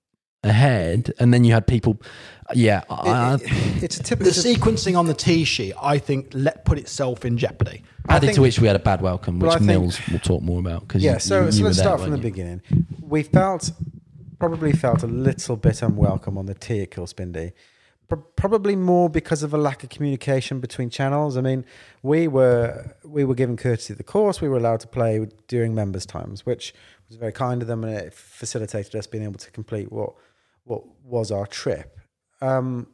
ahead. And then you had people, yeah. I, It- it- it's a The typical. sequencing on the tee sheet, I think, let put itself in jeopardy. I added think- to which we had a bad welcome, But which I think- Mills will talk more about. Cause Yeah, you, so, you, so you were let's there, start from the weren't you? beginning. We felt, probably felt a little bit unwelcome on the tee at Kilspindy. Pro- Probably more because of a lack of communication between channels. I mean, we were we were given courtesy of the course. We were allowed to play during members' times, which was very kind of them, and it facilitated us being able to complete what what was our trip. Um,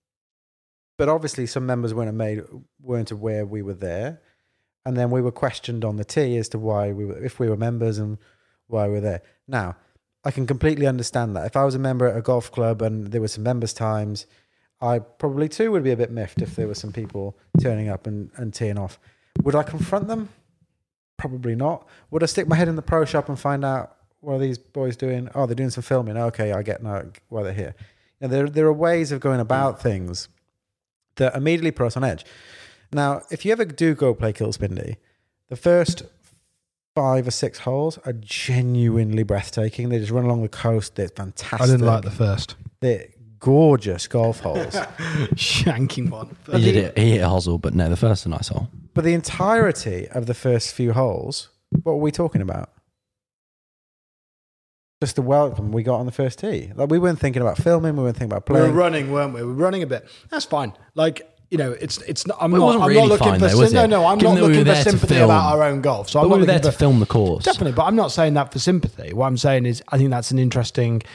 but obviously, some members weren't made weren't aware we were there, and then we were questioned on the tee as to why we were, if we were members and why we were there. Now, I can completely understand that. If I was a member at a golf club and there were some members' times, I probably too would be a bit miffed if there were some people turning up and, and teeing off. Would I confront them? Probably not. Would I stick my head in the pro shop and find out what are these boys doing? Oh, they're doing some filming. Okay, I get now why they're here. You know, there, there are ways of going about things that immediately put us on edge. Now, if you ever do go play Kilspindy, the first five or six holes are genuinely breathtaking. They just run along the coast. They're fantastic. I didn't like the first. They're gorgeous golf holes. Shanking one. He, did it, he hit a hosel, but no, the first a nice hole. But the entirety of the first few holes, what were we talking about? Just the welcome we got on the first tee. Like, we weren't thinking about filming. We weren't thinking about playing. We were running, weren't we? We were running a bit. That's fine. Like, you know, it's it's not. I'm Well, it not. wasn't I'm really not looking fine for. though, was sym- no, it? no. I'm Given not that we looking were for there to sympathy film. about our own golf. So But I'm we not were there looking to for, film the course. definitely. But I'm not saying that for sympathy. What I'm saying is, I think that's an interesting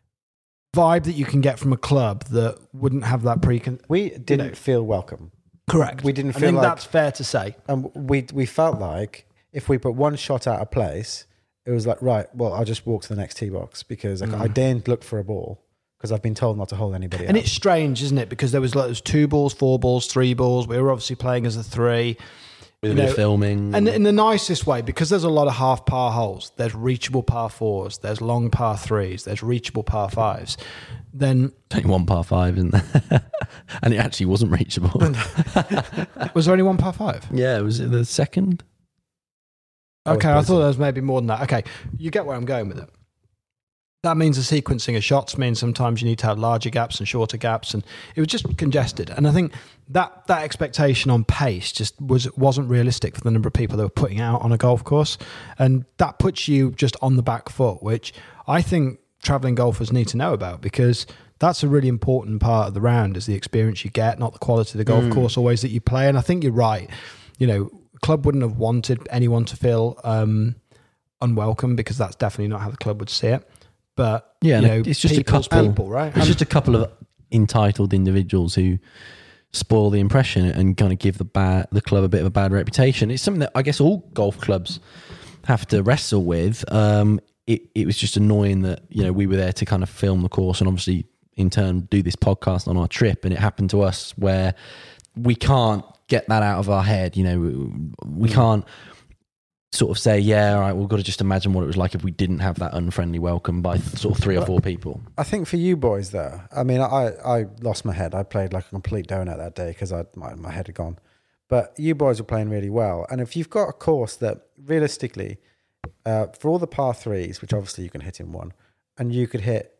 vibe that you can get from a club that wouldn't have that pre. We didn't know. feel welcome. Correct. We didn't I feel think like- that's fair to say. And we we felt like if we put one shot out of place, it was like, right, well, I'll just walk to the next tee box because like, I daren't look for a ball because I've been told not to hold anybody And out. it's strange, isn't it? Because there was like there's two balls, four balls, three balls. We were obviously playing as a three. With a You bit know, of filming. And in the nicest way, because there's a lot of half par holes, there's reachable par fours, there's long par threes, there's reachable par fives, then only one par five, isn't there? And it actually wasn't reachable. was there only one par five? Yeah, was it the second? I was Okay, I busy. thought there was maybe more than that. Okay, you get where I'm going with it. That means the sequencing of shots means sometimes you need to have larger gaps and shorter gaps, and it was just congested. And I think that that expectation on pace just was wasn't realistic for the number of people they were putting out on a golf course, and that puts you just on the back foot, which I think traveling golfers need to know about, because that's a really important part of the round, is the experience you get, not the quality of the golf course always that you play. And I think you're right. You know, club wouldn't have wanted anyone to feel um, unwelcome, because that's definitely not how the club would see it. But Yeah, you and know, it's just a people's couple. people, right? It's just a couple of entitled individuals who spoil the impression and kind of give the bad the club a bit of a bad reputation. It's something that I guess all golf clubs have to wrestle with. Um, it it was just annoying that, you know, we were there to kind of film the course and obviously in turn do this podcast on our trip, and it happened to us where we can't get that out of our head. You know, we, we can't sort of say, yeah, all right, we've got to just imagine what it was like if we didn't have that unfriendly welcome by th- sort of three or four people. I think for you boys, though, I mean, I, I lost my head. I played like a complete donut that day because my, my head had gone. But you boys were playing really well. And if you've got a course that realistically, uh, for all the par threes, which obviously you can hit in one, and you could hit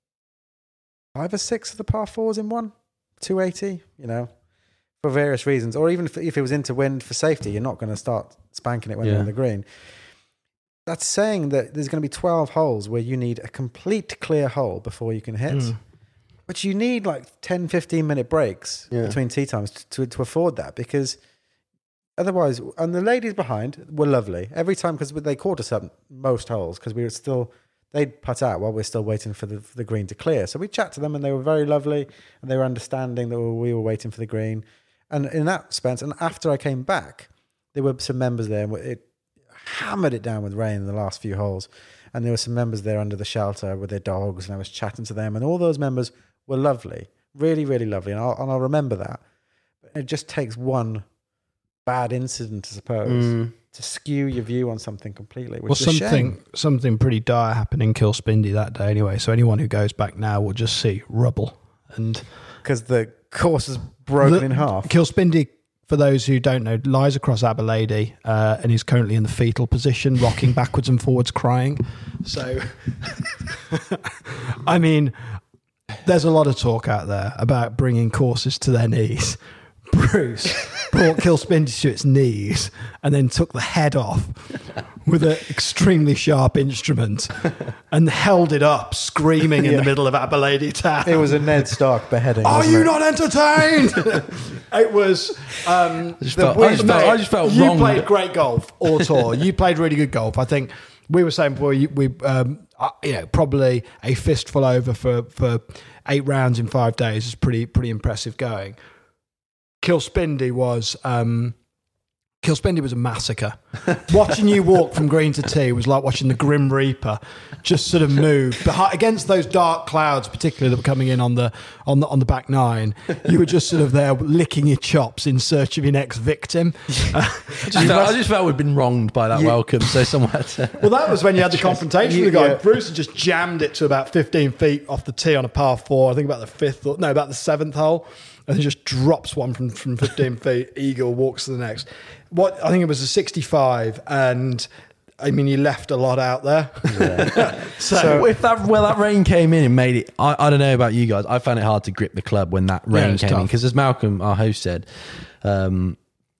five or six of the par fours in one, two eighty, you know, for various reasons. Or even if, if it was into wind for safety, you're not going to start spanking it when Yeah. you're on the green. That's saying that there's going to be twelve holes where you need a complete clear hole before you can hit. Mm. But you need like ten, fifteen minute breaks Yeah. between tee times to, to afford that, because otherwise, and the ladies behind were lovely every time, because they caught us up most holes because we were still, they'd putt out while we're still waiting for the, for the green to clear. So we chat to them and they were very lovely and they were understanding that we were waiting for the green. And in that sense, and after I came back, there were some members there and it hammered it down with rain in the last few holes. And there were some members there under the shelter with their dogs, and I was chatting to them, and all those members were lovely, really, really lovely. And I'll, and I'll remember that. But it just takes one bad incident, I suppose, Mm. to skew your view on something completely. Which Well, is a something shame. something pretty dire happened in Kilspindie that day anyway. So anyone who goes back now will just see rubble. And Because the course is broken The- in half. Kilspindie, for those who don't know, lies across Aberlady uh, and is currently in the fetal position, rocking backwards and forwards, crying. So, I mean, there's a lot of talk out there about bringing courses to their knees. Bruce brought Kilspindie to its knees and then took the head off with an extremely sharp instrument and held it up, screaming in Yeah. the middle of Aberlady town. It was a Ned Stark beheading. Are wasn't you it? not entertained? It was. Um, I just the felt- I wind- just felt- I just felt you wronged. played great golf all tour. You played really good golf. I think we were saying before. You, we, um, uh, you know, probably a fistful over for for eight rounds in five days is pretty pretty impressive going. Kilspindie was. Um, Kilspindie was a massacre. Watching you walk from green to tee was like watching the Grim Reaper just sort of move behind, against those dark clouds, particularly that were coming in on the on the on the back nine. You were just sort of there licking your chops in search of your next victim. Uh, I just, felt, I just felt we'd been wronged by that You- welcome, so someone had to. well, that was when you had the confrontation You- with the guy. yeah. Bruce had just jammed it to about fifteen feet off the tee on a par four. I think about the fifth, or, no, about the seventh hole. And he just drops one from, from fifteen feet. Eagle walks to the next. What I think it was a sixty-five, and I mean, you left a lot out there. so, So- if that well that rain came in and made it, I, I don't know about you guys. I found it hard to grip the club when that Yeah, rain it's came in, tough. because as Malcolm, our host, said, um,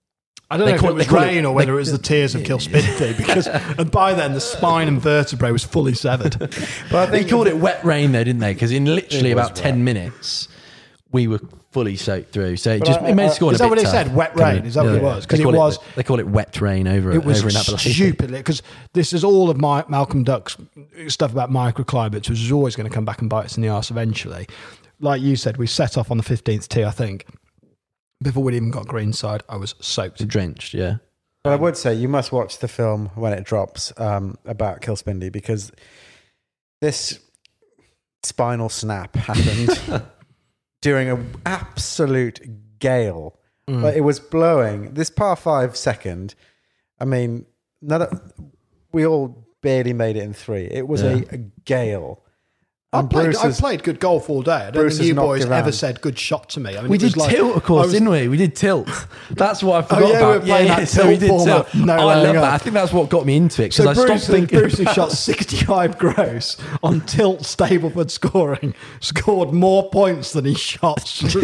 I don't They know if call it it- was they call it- rain or whether they- it was the tears of Kilspinty, because and by then the spine and vertebrae was fully severed. But I They think called it wet rain though, didn't they? Because in literally It was about ten wet. minutes, we were fully soaked through. So it But just I- it made I- the score Is a that bit what it tough. said? Wet Coming rain? in. Is that what it was? 'Cause They it call was- They call it wet rain over It was over in Appalachia. stupidly, because this is all of my Malcolm Duck's stuff about microclimates, which is always going to come back and bite us in the arse eventually. Like you said, we set off on the fifteenth tee, I think. Before we'd even got greenside, I was soaked. Drenched, yeah. But I would say you must watch the film when it drops um, about Kilspindy, because this spinal snap happened during an absolute gale. Mm. Like, it was blowing. This par five second, I mean, none of, we all barely made it in three. It was Yeah. a, a gale. I And played, Bruce I has- played good golf all day. I don't Bruce think you has knocked boys it round. ever said good shot to me. I mean, We it was did like- tilt, of I course, was- didn't we? We did tilt. That's what I forgot yeah, we about. were playing that so we tilt did format. tilt. No I love laying that. up. I think that's what got me into it because So I Bruce, stopped thinking. Bruce, who shot sixty-five gross on tilt Stableford scoring, scored more points than he shot.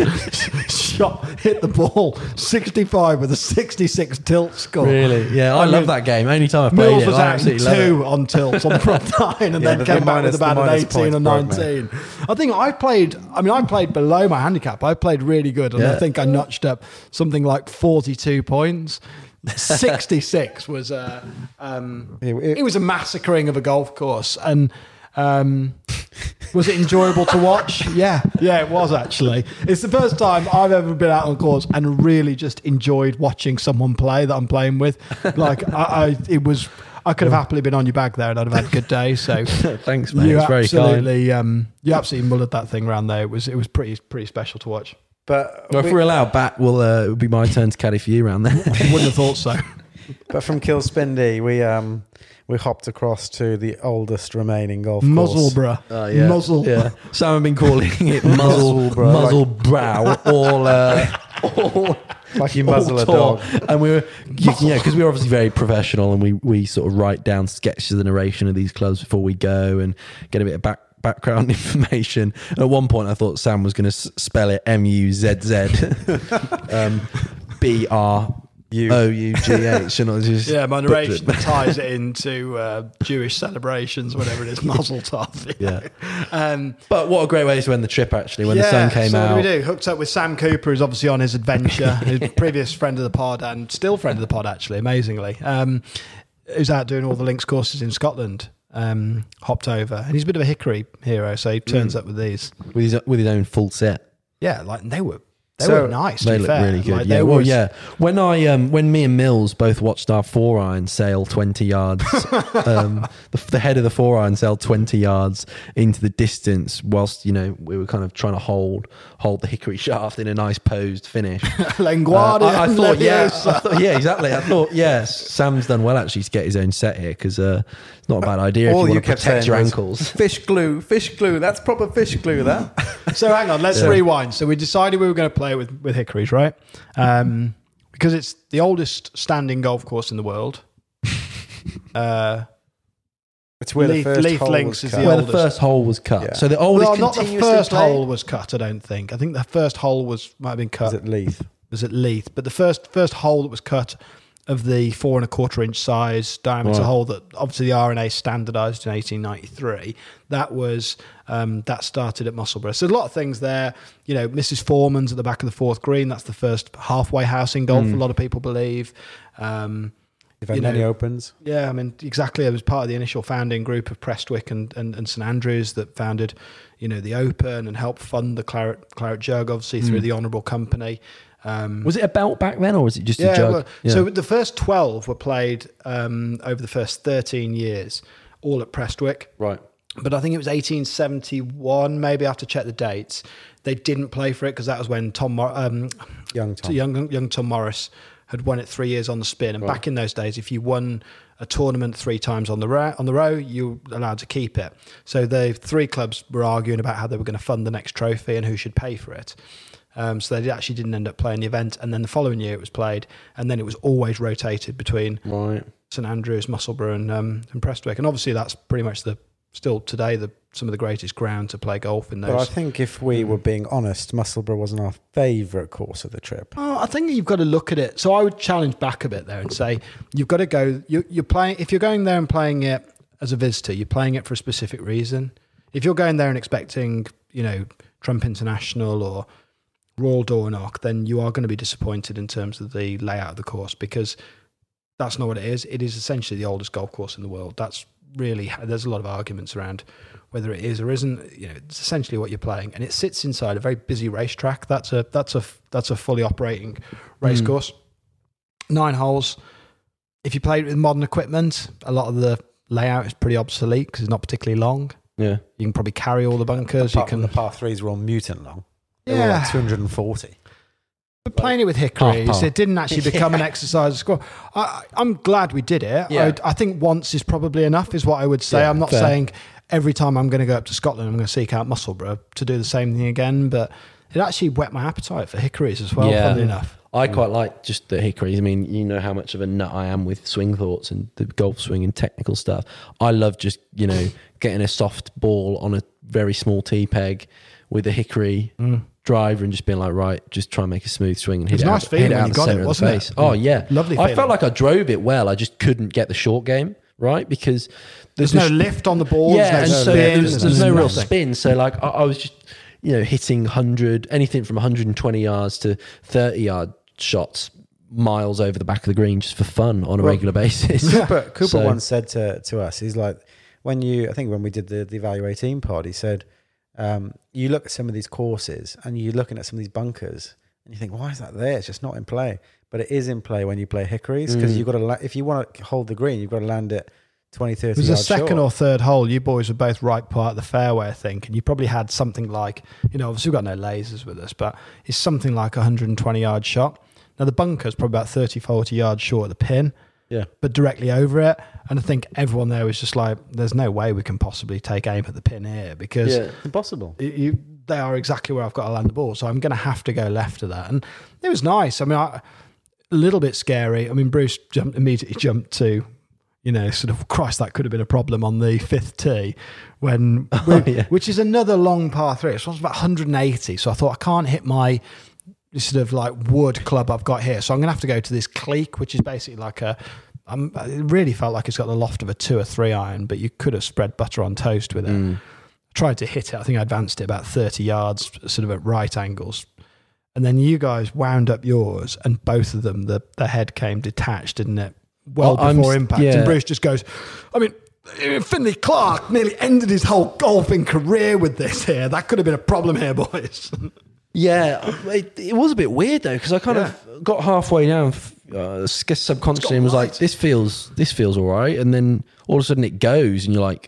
shot hit the ball sixty-five with a sixty-six tilt score. Really? Yeah, I, I love mean, that game. Only time I played Mills it, was I out in absolutely love it. two on tilts on the front nine, and Yeah, then the- came the back minus- with about the an minus eighteen or points broke me. nineteen. I think I played. I mean, I played below my handicap. I played really good, and I Yeah. think I notched up something like forty-two points. sixty-six was a. Um, It- it, it- was a massacring of a golf course, and. Um, was it enjoyable to watch? Yeah, yeah, it was actually. It's the first time I've ever been out on course and really just enjoyed watching someone play that I'm playing with. Like I, I it was. I could have happily been on your bag there, and I'd have had a good day. So Thanks, mate. you It's very kind. absolutely, um, you absolutely mullered that thing around there. It was, it was pretty, pretty special to watch. But, Well, if we- we're allowed back, we'll uh, it'll be my turn to caddy for you around there. Wouldn't have thought so. but from Kilspindy, we um, we hopped across to the oldest remaining golf course. Muzzleborough. Oh, yeah. Muzzle. Yeah. Some have been calling it muzzle, Muzzleborough, muzzle brow, all, uh, all, Like you all muzzle a tour. dog. And we were, you, yeah, because we were obviously very professional, and we we sort of write down sketches of the narration of these clubs before we go and get a bit of back. background information. At one point I thought Sam was going to s- spell it M U Z Z um, B R O U G H, and I was just Yeah, my butchered. narration ties it into uh, Jewish celebrations, whatever it is, Mazel Tov. you Yeah. know. Um, But what a great way to end the trip, actually, when the yeah, sun came so out. what do we do? Hooked up with Sam Cooper, who's obviously on his adventure, his previous friend of the pod and still friend of the pod, actually, amazingly. Um, who's out doing all the links courses in Scotland. Um, hopped over, and he's a bit of a Hickory hero, so he turns up with these. with his with his own full set. Yeah, like they were, they So were nice. To They be look fair. really good. Like, yeah, there well, was- yeah. When I um, when me and Mills both watched our four iron sail twenty yards, um, the, the head of the four iron sailed twenty yards into the distance, whilst you know we were kind of trying to hold hold the hickory shaft in a nice posed finish. Lenguardia. Uh, I, I thought, yeah, Leviosa. I thought, yeah, exactly. I thought, yes, Sam's done well actually to get his own set here because uh, it's not a bad idea if All you you want to kept protect saying your was, ankles. Fish glue, fish glue. That's proper fish glue, that. So hang on, let's Yeah. rewind. So we decided we were going to play with, with hickories, right? Um, because it's the oldest standing golf course in the world. Uh, It's where Leith- the first Leith hole Links was is cut. the Where the oldest. first hole was cut. Yeah. So the oldest well, not the continuously first played? hole was cut, I don't think. I think the first hole was might have been cut. Was it Leith? was at Leith, but the first first hole that was cut of the four and a quarter inch size diameter Right. hole that obviously the R N A standardised in eighteen ninety-three. That was um, that started at Musselburgh. So there's a lot of things there. You know, Missus Foreman's at the back of the fourth green. That's the first halfway house in golf. A lot of people believe. Um, You've had You know, many opens. yeah, I mean, exactly. It was part of the initial founding group of Prestwick and, and, and St Andrews that founded, you know, the Open and helped fund the Claret Claret Jug, obviously through the Honourable Company. Um, Was it a belt back then, or was it just a yeah, jug? well, Yeah. so the first twelve were played um, over the first thirteen years, all at Prestwick. right. But I think it was eighteen seventy-one, maybe I have to check the dates. They didn't play for it because that was when Tom, Mor- um, Young Tom. young, young Tom Morris had won it three years on the spin. And back in those days, if you won a tournament three times on the row, on the row, you were allowed to keep it. So the three clubs were arguing about how they were going to fund the next trophy and who should pay for it. Um, so they actually didn't end up playing the event. And then the following year it was played. And then it was always rotated between Right. St Andrews, Musselburgh and, um, and Prestwick. And obviously that's pretty much the still today the, some of the greatest ground to play golf in those. But I think if we were being honest, Musselburgh wasn't our favourite course of the trip. Oh, I think you've got to look at it. So I would challenge back a bit there and say you've got to go. You, you're playing if you're going there and playing it as a visitor, you're playing it for a specific reason. If you're going there and expecting, you know, Trump International or Royal Dornoch, then you are going to be disappointed in terms of the layout of the course, because that's not what it is. It is essentially the oldest golf course in the world. That's really, there's a lot of arguments around whether it is or isn't. You know, it's essentially what you're playing, and it sits inside a very busy racetrack. That's a that's a that's a fully operating race mm. course. Nine holes. If you play it with modern equipment, a lot of the layout is pretty obsolete because it's not particularly long. Yeah, you can probably carry all the bunkers. Apart you can. From the par threes were all mutant long. They yeah, were like two hundred forty. But playing it with hickories, half par. it didn't actually become yeah. an exercise of score. I, I'm glad we did it. Yeah. I, I think once is probably enough, is what I would say. Yeah, I'm not fair. saying every time I'm going to go up to Scotland, I'm going to seek out Musselburgh to do the same thing again. But it actually whet my appetite for hickories as well, Yeah. funnily enough. I quite like just the hickories. I mean, you know how much of a nut I am with swing thoughts and the golf swing and technical stuff. I love just, you know, getting a soft ball on a very small tee peg with a hickory mm. driver and just being like, right, just try and make a smooth swing and hit It was it, nice out, feeling hit it when out you the got center it, of the wasn't face. it? Oh, yeah. Lovely I feeling. felt like I drove it well. I just couldn't get the short game, right? Because There's no lift on the ball. yeah, there's no and so spin. there's, there's no real nothing. spin. So like I, I was just, you know, hitting one hundred, anything from one hundred twenty yards to thirty yard shots miles over the back of the green just for fun on a Well, regular basis. Cooper, Cooper So- once said to, to us, he's like, when you, I think when we did the, the Evaluate Team pod, he said, um, you look at some of these courses and you're looking at some of these bunkers and you think, why is that there? It's just not in play. But it is in play when you play hickories, because Mm. you've got to, la- if you want to hold the green, you've got to land it twenty, thirty It was a yards second short. or third hole. You boys were both right part of the fairway, I think, and you probably had something like, you know, obviously we've got no lasers with us, but it's something like a one hundred twenty yard shot. Now the bunker's probably about thirty, forty yards short of the pin, Yeah. but directly over it. And I think everyone there was just like, there's no way we can possibly take aim at the pin here, because Yeah. Impossible. you, you, they are exactly where I've got to land the ball. So I'm going to have to go left of that. And it was nice. I mean, I, a little bit scary. I mean, Bruce jumped, immediately jumped to, you know, sort of, Christ, that could have been a problem on the fifth tee, when, Oh, yeah. which is another long par three. It's about one hundred eighty. So I thought, I can't hit my sort of like wood club I've got here. So I'm going to have to go to this cleek, which is basically like a, um, it really felt like it's got the loft of a two or three iron, but you could have spread butter on toast with it. Mm. Tried to hit it. I think I advanced it about thirty yards, sort of at right angles. And then you guys wound up yours, and both of them, the, the head came detached, didn't it? Well, Well, I'm before s- impact. yeah. And Bruce just goes, I mean, Finley Clark nearly ended his whole golfing career with this here. That could have been a problem here, boys. Yeah, it, it was a bit weird though, because I kind Yeah. of got halfway down, uh, guess subconsciously, and was like, light. "This feels, this feels all right," and then all of a sudden it goes, and you're like,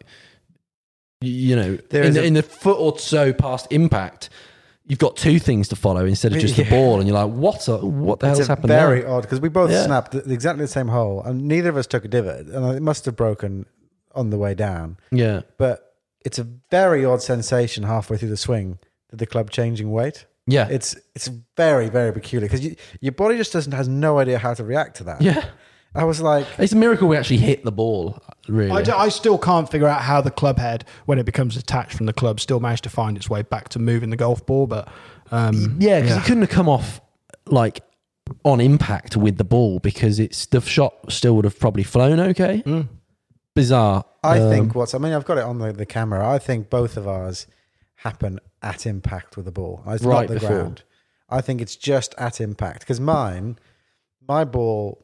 you, you know, There in is the, a- in the foot or so past impact, you've got two things to follow instead of just Yeah. the ball, and you're like, "What? A, what the It's hell's a happened?" very there? odd, because we both Yeah. snapped the, exactly the same hole, and neither of us took a divot, and it must have broken on the way down. Yeah, But it's a very odd sensation halfway through the swing that the club changing weight. yeah, It's it's very, very peculiar, because you, your body just doesn't has no idea how to react to that. yeah. I was like, It's a miracle we actually hit the ball. Really, I, d- I still can't figure out how the club head, when it becomes detached from the club, still managed to find its way back to moving the golf ball. But um, Yeah, because it couldn't have come off like on impact with the ball, because it's the shot still would have probably flown okay. Mm. Bizarre. I Um, think what's, I mean, I've got it on the, the camera. I think both of ours happen at impact with the ball. It's Right not the before. ground. I think it's just at impact, because mine, my ball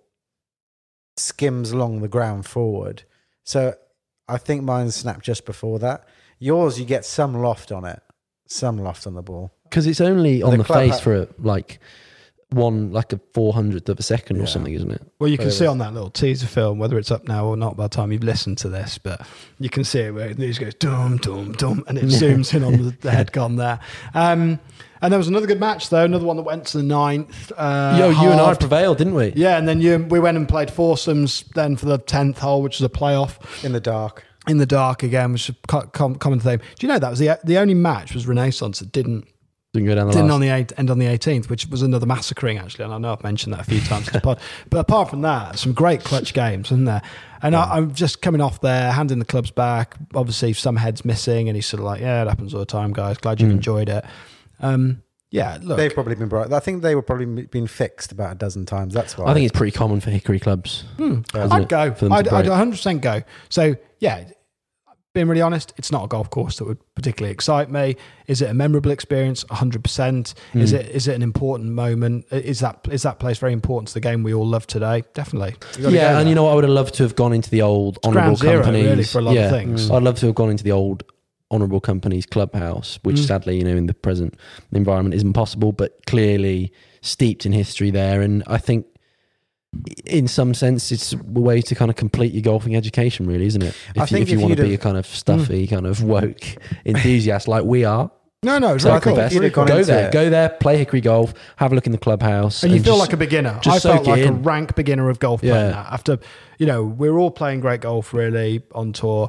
skims along the ground forward. So I think mine snapped just before that. Yours, you get some loft on it, some loft on the ball. because it's only on The the, club face ha- for like one, like a four hundredth of a second Yeah. or something, isn't it? well, you can Whatever see it is. on that little teaser film, whether it's up now or not by the time you've listened to this, but you can see it where it just goes dum, dum, dum, and it zooms in on the, the head gone there. Um, and there was another good match, though, another one that went to the ninth. Uh, Yo, you and I halved. prevailed, didn't we? Yeah, and then you, we went and played foursomes then for the tenth hole, which was a playoff In the dark. in the dark again, which is a co- com- common theme. Do you know that was the the only match was Renaissance that didn't Didn't go down the Didn't last. on the eight, end on the eighteenth, which was another massacring actually, and I know I've mentioned that a few times in this pod. But apart from that, some great clutch games, isn't there? And Yeah. I, I'm just coming off there, handing the clubs back. Obviously, some heads missing, and he's sort of like, "Yeah, it happens all the time, guys. Glad you've Mm. enjoyed it." Um, yeah, look, They've probably been brought. I think they were probably been fixed about a dozen times. That's why I think it's pretty common for Hickory clubs. hmm, Hasn't I'd it, go. for them to I'd, I'd break? one hundred percent go. So yeah. Being really honest, it's not a golf course that would particularly excite me. Is it a memorable experience? one hundred percent. Is Mm. it is it an important moment? Is that is that place very important to the game we all love today? Definitely. You gotta go Yeah, and there. you know what? I would have loved to have gone into the old honourable ground zero, companies. really, for a lot of yeah, things. I'd love to have gone into the old honourable companies clubhouse, which Mm. sadly, you know, in the present environment isn't possible, but clearly steeped in history there. And I think, in some sense, it's a way to kind of complete your golfing education, really, isn't it? If I you, think if you if want you'd to be a have- kind of stuffy, kind of woke enthusiast like we are. No, no, it's So really I cool. confess, You'd have gone go into there, it. go there, play Hickory Golf, have a look in the clubhouse, And you feel just- like a beginner. just I felt soak it like a in. rank beginner of golf playing Yeah. that. After, you know, we're all playing great golf really on tour.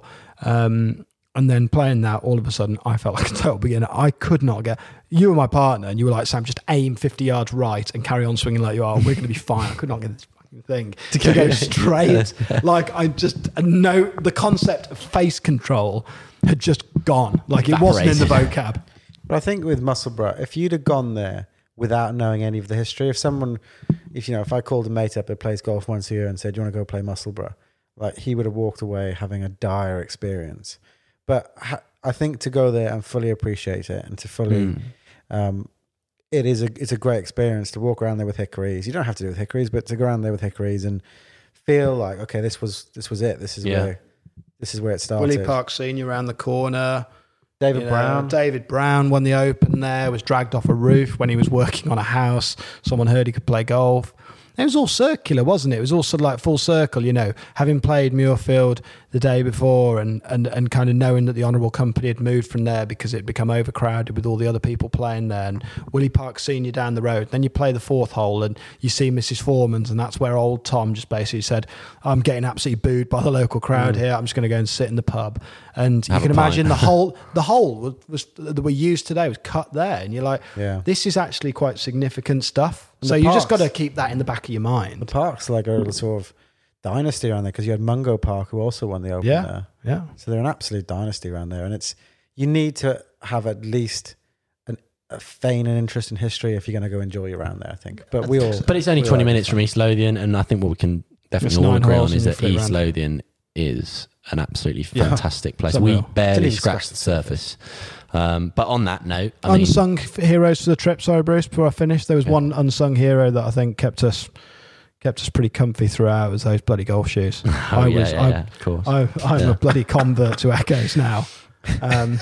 Um, and then playing that, all of a sudden, I felt like a total beginner. I could not get... You were my partner, and you were like, Sam, just aim fifty yards right and carry on swinging like you are. We're going to be fine. I could not get this fucking thing to, go- go straight. Like, I just... know the concept of face control had just gone. Like, it wasn't in the vocab. But I think with Musselburgh, if you'd have gone there without knowing any of the history, if someone, if you know, if I called a mate up that plays golf once a year and said, "Do you want to go play Musselburgh?" like he would have walked away having a dire experience. But ha- I think to go there and fully appreciate it and to fully, Mm. um, it is a it's a great experience to walk around there with hickories. You don't have to do it with hickories, but to go around there with hickories and feel like, okay, this was this was it. This is Yeah. where this is where it started. Willie Park Senior around the corner. David You know, Brown. David Brown won the Open there, was dragged off a roof when he was working on a house. Someone heard he could play golf. It was all circular, wasn't it? It was all sort of like full circle, you know, having played Muirfield the day before and, and, and kind of knowing that the Honourable Company had moved from there because it had become overcrowded with all the other people playing there, and Willie Park Senior down the road. Then you play the fourth hole and you see Missus Foreman's, and that's where old Tom just basically said, I'm getting absolutely booed by the local crowd Mm. here. I'm just going to go and sit in the pub. And Have you a can pint. imagine the whole the hole was, was that we used today was cut there, and you're like, Yeah. this is actually quite significant stuff. And So the you just got parks- to keep that in the back of your The mind. park's like a little sort of dynasty around there because you had Mungo Park who also won the Open Yeah. there. Yeah. So they're an absolute dynasty around there, and it's you need to have at least an, a feign an interest in history if you're going to go enjoy around there. I think, but we all. But it's only we twenty all- minutes from East Lothian, and I think what we can It's definitely all nine agree holes on is and that you flip East round. Lothian is an absolutely Yeah. fantastic place. It's We unreal. barely Didn't even scratched the surface. Um, but on that note, I mean, Unsung f- heroes for the trip. Sorry, Bruce. Before I finish, there was Yeah. one unsung hero that I think kept us kept us pretty comfy throughout. Was those bloody golf shoes. oh, I yeah, was. yeah, I, yeah, of course. I, I'm Yeah. a bloody convert to Echoes now. Um,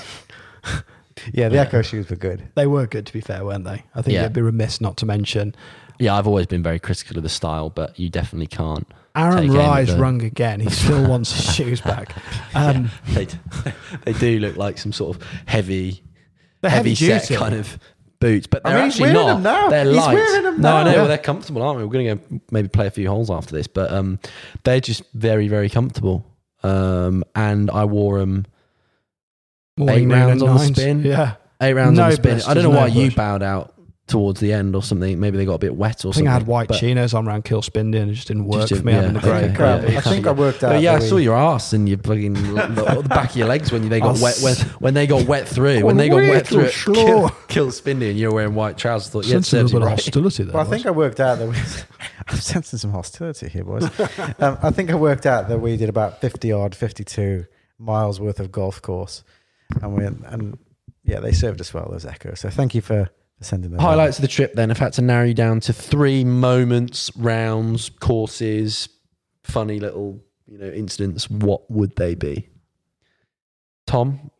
Yeah, the Yeah. Echo shoes were good. they were good, to be fair, weren't they? I think Yeah. it'd be remiss not to mention yeah, I've always been very critical of the style, but you definitely can't. Aaron Take aim at Rye's the- rung again. He still wants his shoes back. Um, They, they do look like some sort of heavy, They're heavy, heavy set duty. kind of boots, but I they're mean, he's actually wearing not. them now. They're He's light. wearing them no, I now. know. Yeah. Well, they're comfortable, aren't we? We're going to go maybe play a few holes after this, but um, they're just very, very comfortable. Um, and I wore them morning, Eight noon, rounds and on the nines. spin. Yeah. eight rounds No on the spin. blisters, I don't know no why you push. bowed out towards the end or something. Maybe they got a bit wet or I think something. I had white but- chinos on around Kilspindie and it just didn't work Just for me didn't- having yeah, the grey. okay, Crap. yeah. I think I worked out. But yeah, I that saw we- your ass and you fucking the, the back of your legs when they got Oh, wet when, when they got wet through when Oh, they got wet little through it, slow. kill, kill Spindy and you were wearing white trousers. I thought yeah, it Sense a serves little you bit of right. hostility there. Well, I think I worked out that we. I'm sensing some hostility here, boys. um, I think I worked out that we did about fifty odd, fifty-two miles worth of golf course, and we and yeah, they served us well, those Echoes. So thank you for, for sending them. Highlights of the trip then, if I had to narrow you down to three moments, rounds, courses, funny little you know incidents, what would they be? Tom?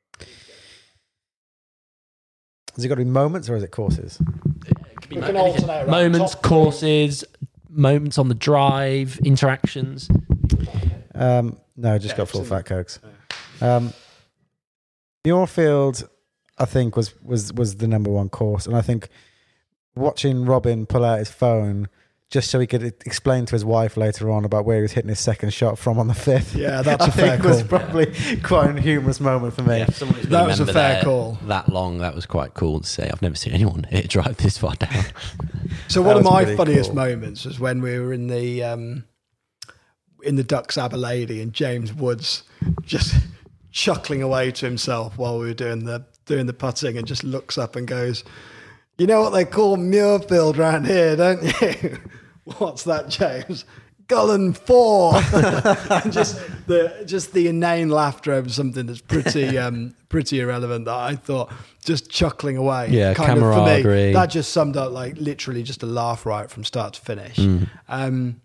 Has it got to be moments or is it courses? We can alternate around Moments, top three. courses, moments on the drive, interactions. Um, no, just Yeah, got full absolutely. fat cokes. Um, Muirfield, I think was was was the number one course, and I think watching Robin pull out his phone just so he could explain to his wife later on about where he was hitting his second shot from on the fifth. Yeah, that's I a fair think call. was probably quite a humorous moment for me. Yeah, if someone who's That was a remember fair there call. That long, that was quite cool to say. I've never seen anyone hit a drive this far down. So That one of was my pretty funniest cool. moments was when we were in the um, in the Ducks Aberlady and James Woods just chuckling away to himself while we were doing the doing the putting, and just looks up and goes, "You know what they call Muirfield round here, don't you?" "What's that, James?" "Gullen four." And just the just the inane laughter over something that's pretty um, pretty irrelevant, that I thought just chuckling away. Yeah, kind of for me, camaraderie. that just summed up like literally just a laugh right from start to finish. Mm. Um,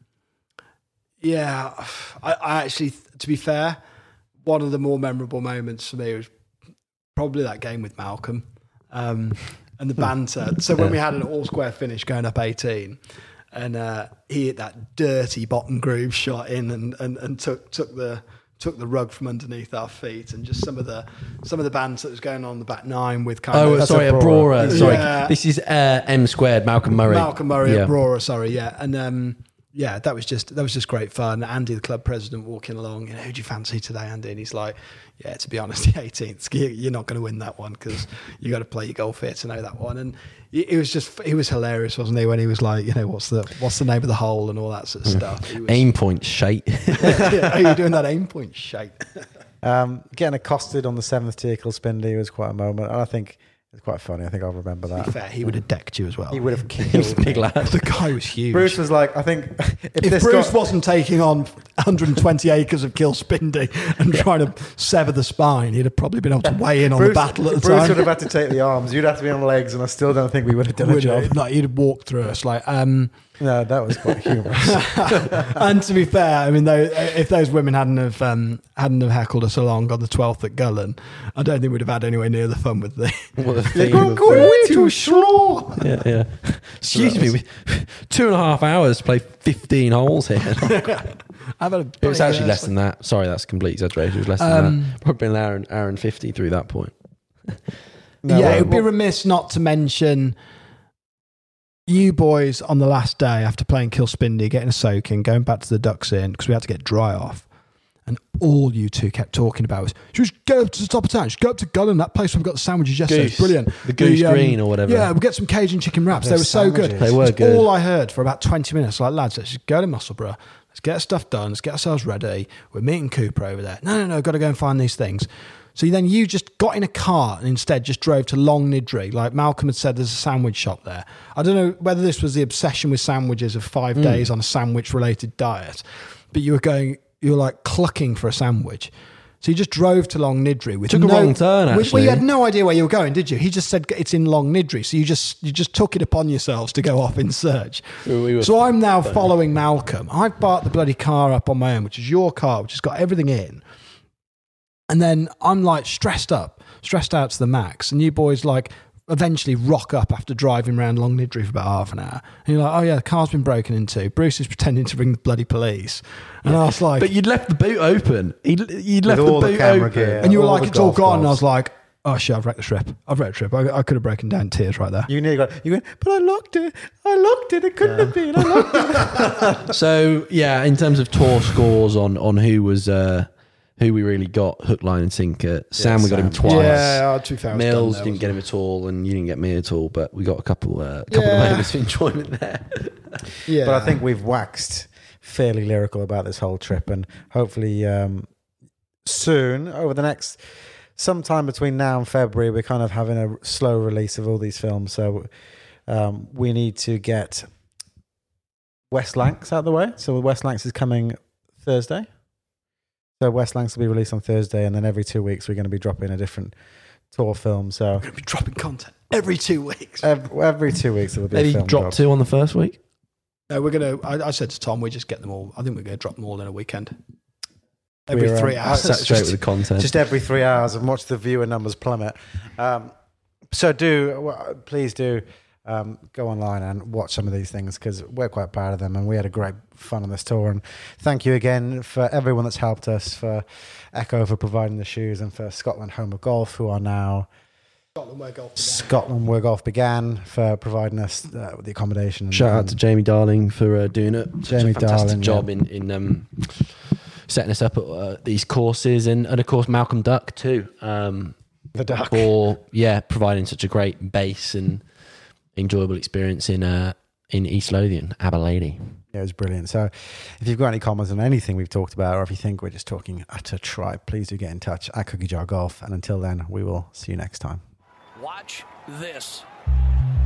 yeah, I, I actually, to be fair, one of the more memorable moments for me was probably that game with Malcolm um, and the banter. So when we had an all square finish going up eighteen, and uh, he hit that dirty bottom groove shot in and, and, and took took the took the rug from underneath our feet, and just some of the some of the banter that was going on in the back nine with kind Oh, of sorry, a a Brora. Brora. Sorry, Yeah. this is uh, M squared. Malcolm Murray. Malcolm Murray Yeah. at Brora, sorry, yeah, and um, yeah, that was just that was just great fun. Andy, the club president, walking along, you know, who do you fancy today, Andy? And he's like, yeah, to be honest, the eighteenth, you're not going to win that one because you got to play your golf here to know that one. And it was just, he was hilarious, wasn't he? When he was like, you know, what's the what's the name of the hole and all that sort of stuff. He was, Aim point shite. yeah, are you doing that aim point shite? Um, getting accosted on the seventh tee at Kilspindy was quite a moment, and I think it's quite funny. I think I'll remember To be that. fair, he would have decked you as well. He would have He was a killed big me. lad. The guy was huge. Bruce was like, I think if, If this Bruce got, wasn't taking on one hundred twenty acres of Kilspindy and trying to sever the spine, he'd have probably been able to weigh in on Bruce, the battle at the Bruce time. would have had to take the arms. You'd have to be on legs, and I still don't think we would have done a Would job. have, like, he'd have walked through us. Like, um, No, that was quite humorous. and to be fair, I mean, though, if those women hadn't have um, hadn't have heckled us along on the twelfth at Gullen, I don't think we'd have had anywhere near the fun with the. What a They're theme going, of going the- way too slow. Yeah, yeah. Excuse me, we, two and a half hours to play fifteen holes here. I've had a It was actually less than that. Sorry, that's a complete exaggeration. It was less than Um, that. Probably an hour and, hour and fifty through that point. No, yeah, well, it would be well, remiss not to mention you boys on the last day after playing Kilspindy, getting a soak in, going back to the Ducks Inn because we had to get dry off. And all you two kept talking about was, should we just go up to the top of town? Just go up to Gullen, that place where we got the sandwiches yesterday. It's Goose. brilliant. The Goose Green or whatever. Yeah, we'll get some Cajun chicken wraps. They Those were so good. sandwiches. They were That's good. all I heard for about twenty minutes. Like, lads, let's just go to Musselburgh. Let's get our stuff done. Let's get ourselves ready. We're meeting Cooper over there. No, no, no, got to go and find these things. So then you just got in a car and instead just drove to Long Nidri. Like Malcolm had said, there's a sandwich shop there. I don't know whether this was the obsession with sandwiches of five Mm. days on a sandwich-related diet, but you were going, you were like clucking for a sandwich. So you just drove to Long Nidri with Took a no, wrong turn, with- Well, actually. you had no idea where you were going, did you? He just said it's in Long Nidri, so you just you just took it upon yourselves to go off in search. We were- So I'm now following Malcolm. I've parked the bloody car up on my own, which is your car, which has got everything in. And then I'm like stressed up, stressed out to the max. And you boys like eventually rock up after driving around Long Nidri for about half an hour. And you're like, oh yeah, the car's been broken into. Bruce is pretending to ring the bloody police. And I was like, But you'd left the boot open. You'd, you'd left all the the boot camera open. gear. and you were all like, the it's all golf gone. And I gloves. was like, oh shit, I've wrecked the trip. I've wrecked the trip. I, I could have broken down in tears right there. You nearly got. You went, but I locked it. I locked it. It couldn't have been. I locked it. So yeah, in terms of tour scores on on who was uh, who we really got hook, line, and sinker. Sam, we got him Sam. twice. Yeah, two thousand. Mills didn't get him at all, and you didn't get me at all. But we got a couple, uh, couple Yeah. of moments of enjoyment there. Yeah, But I think we've waxed fairly lyrical about this whole trip, and hopefully um, soon, over the next sometime between now and February, we're kind of having a slow release of all these films. So um, we need to get West Lancs out of the way. So West Lancs is coming Thursday. So West Lancs will be released on Thursday, and then every two weeks we're going to be dropping a different tour film. So we're going to be dropping content every two weeks. every, every two weeks there will be Maybe a film drop drop. two on the first week. No, we're going to, I, I said to Tom, we just get them all. I think we're going to drop them all in a weekend. Every We're, um, three hours. That's Saturate just- with the content. just every three hours and watch the viewer numbers plummet. Um, so do well, please do um, go online and watch some of these things because we're quite proud of them and we had a great fun on this tour. And thank you again for everyone that's helped us, for Echo for providing the shoes, and for Scotland Home of Golf, who are now Scotland where golf began. Scotland where golf began for providing us uh, with the accommodation. And, Shout out to Jamie Darling for uh, doing it. Such Jamie a fantastic Darling, job yeah. in in um, setting us up at uh, these courses, and, and of course Malcolm Duck too. Um, the duck. for yeah, providing such a great base and enjoyable experience in uh, in East Lothian, Aberlady. Yeah, it was brilliant. So if you've got any comments on anything we've talked about, or if you think we're just talking utter tripe, please do get in touch at Cookie Jar Golf. And until then, we will see you next time. Watch this.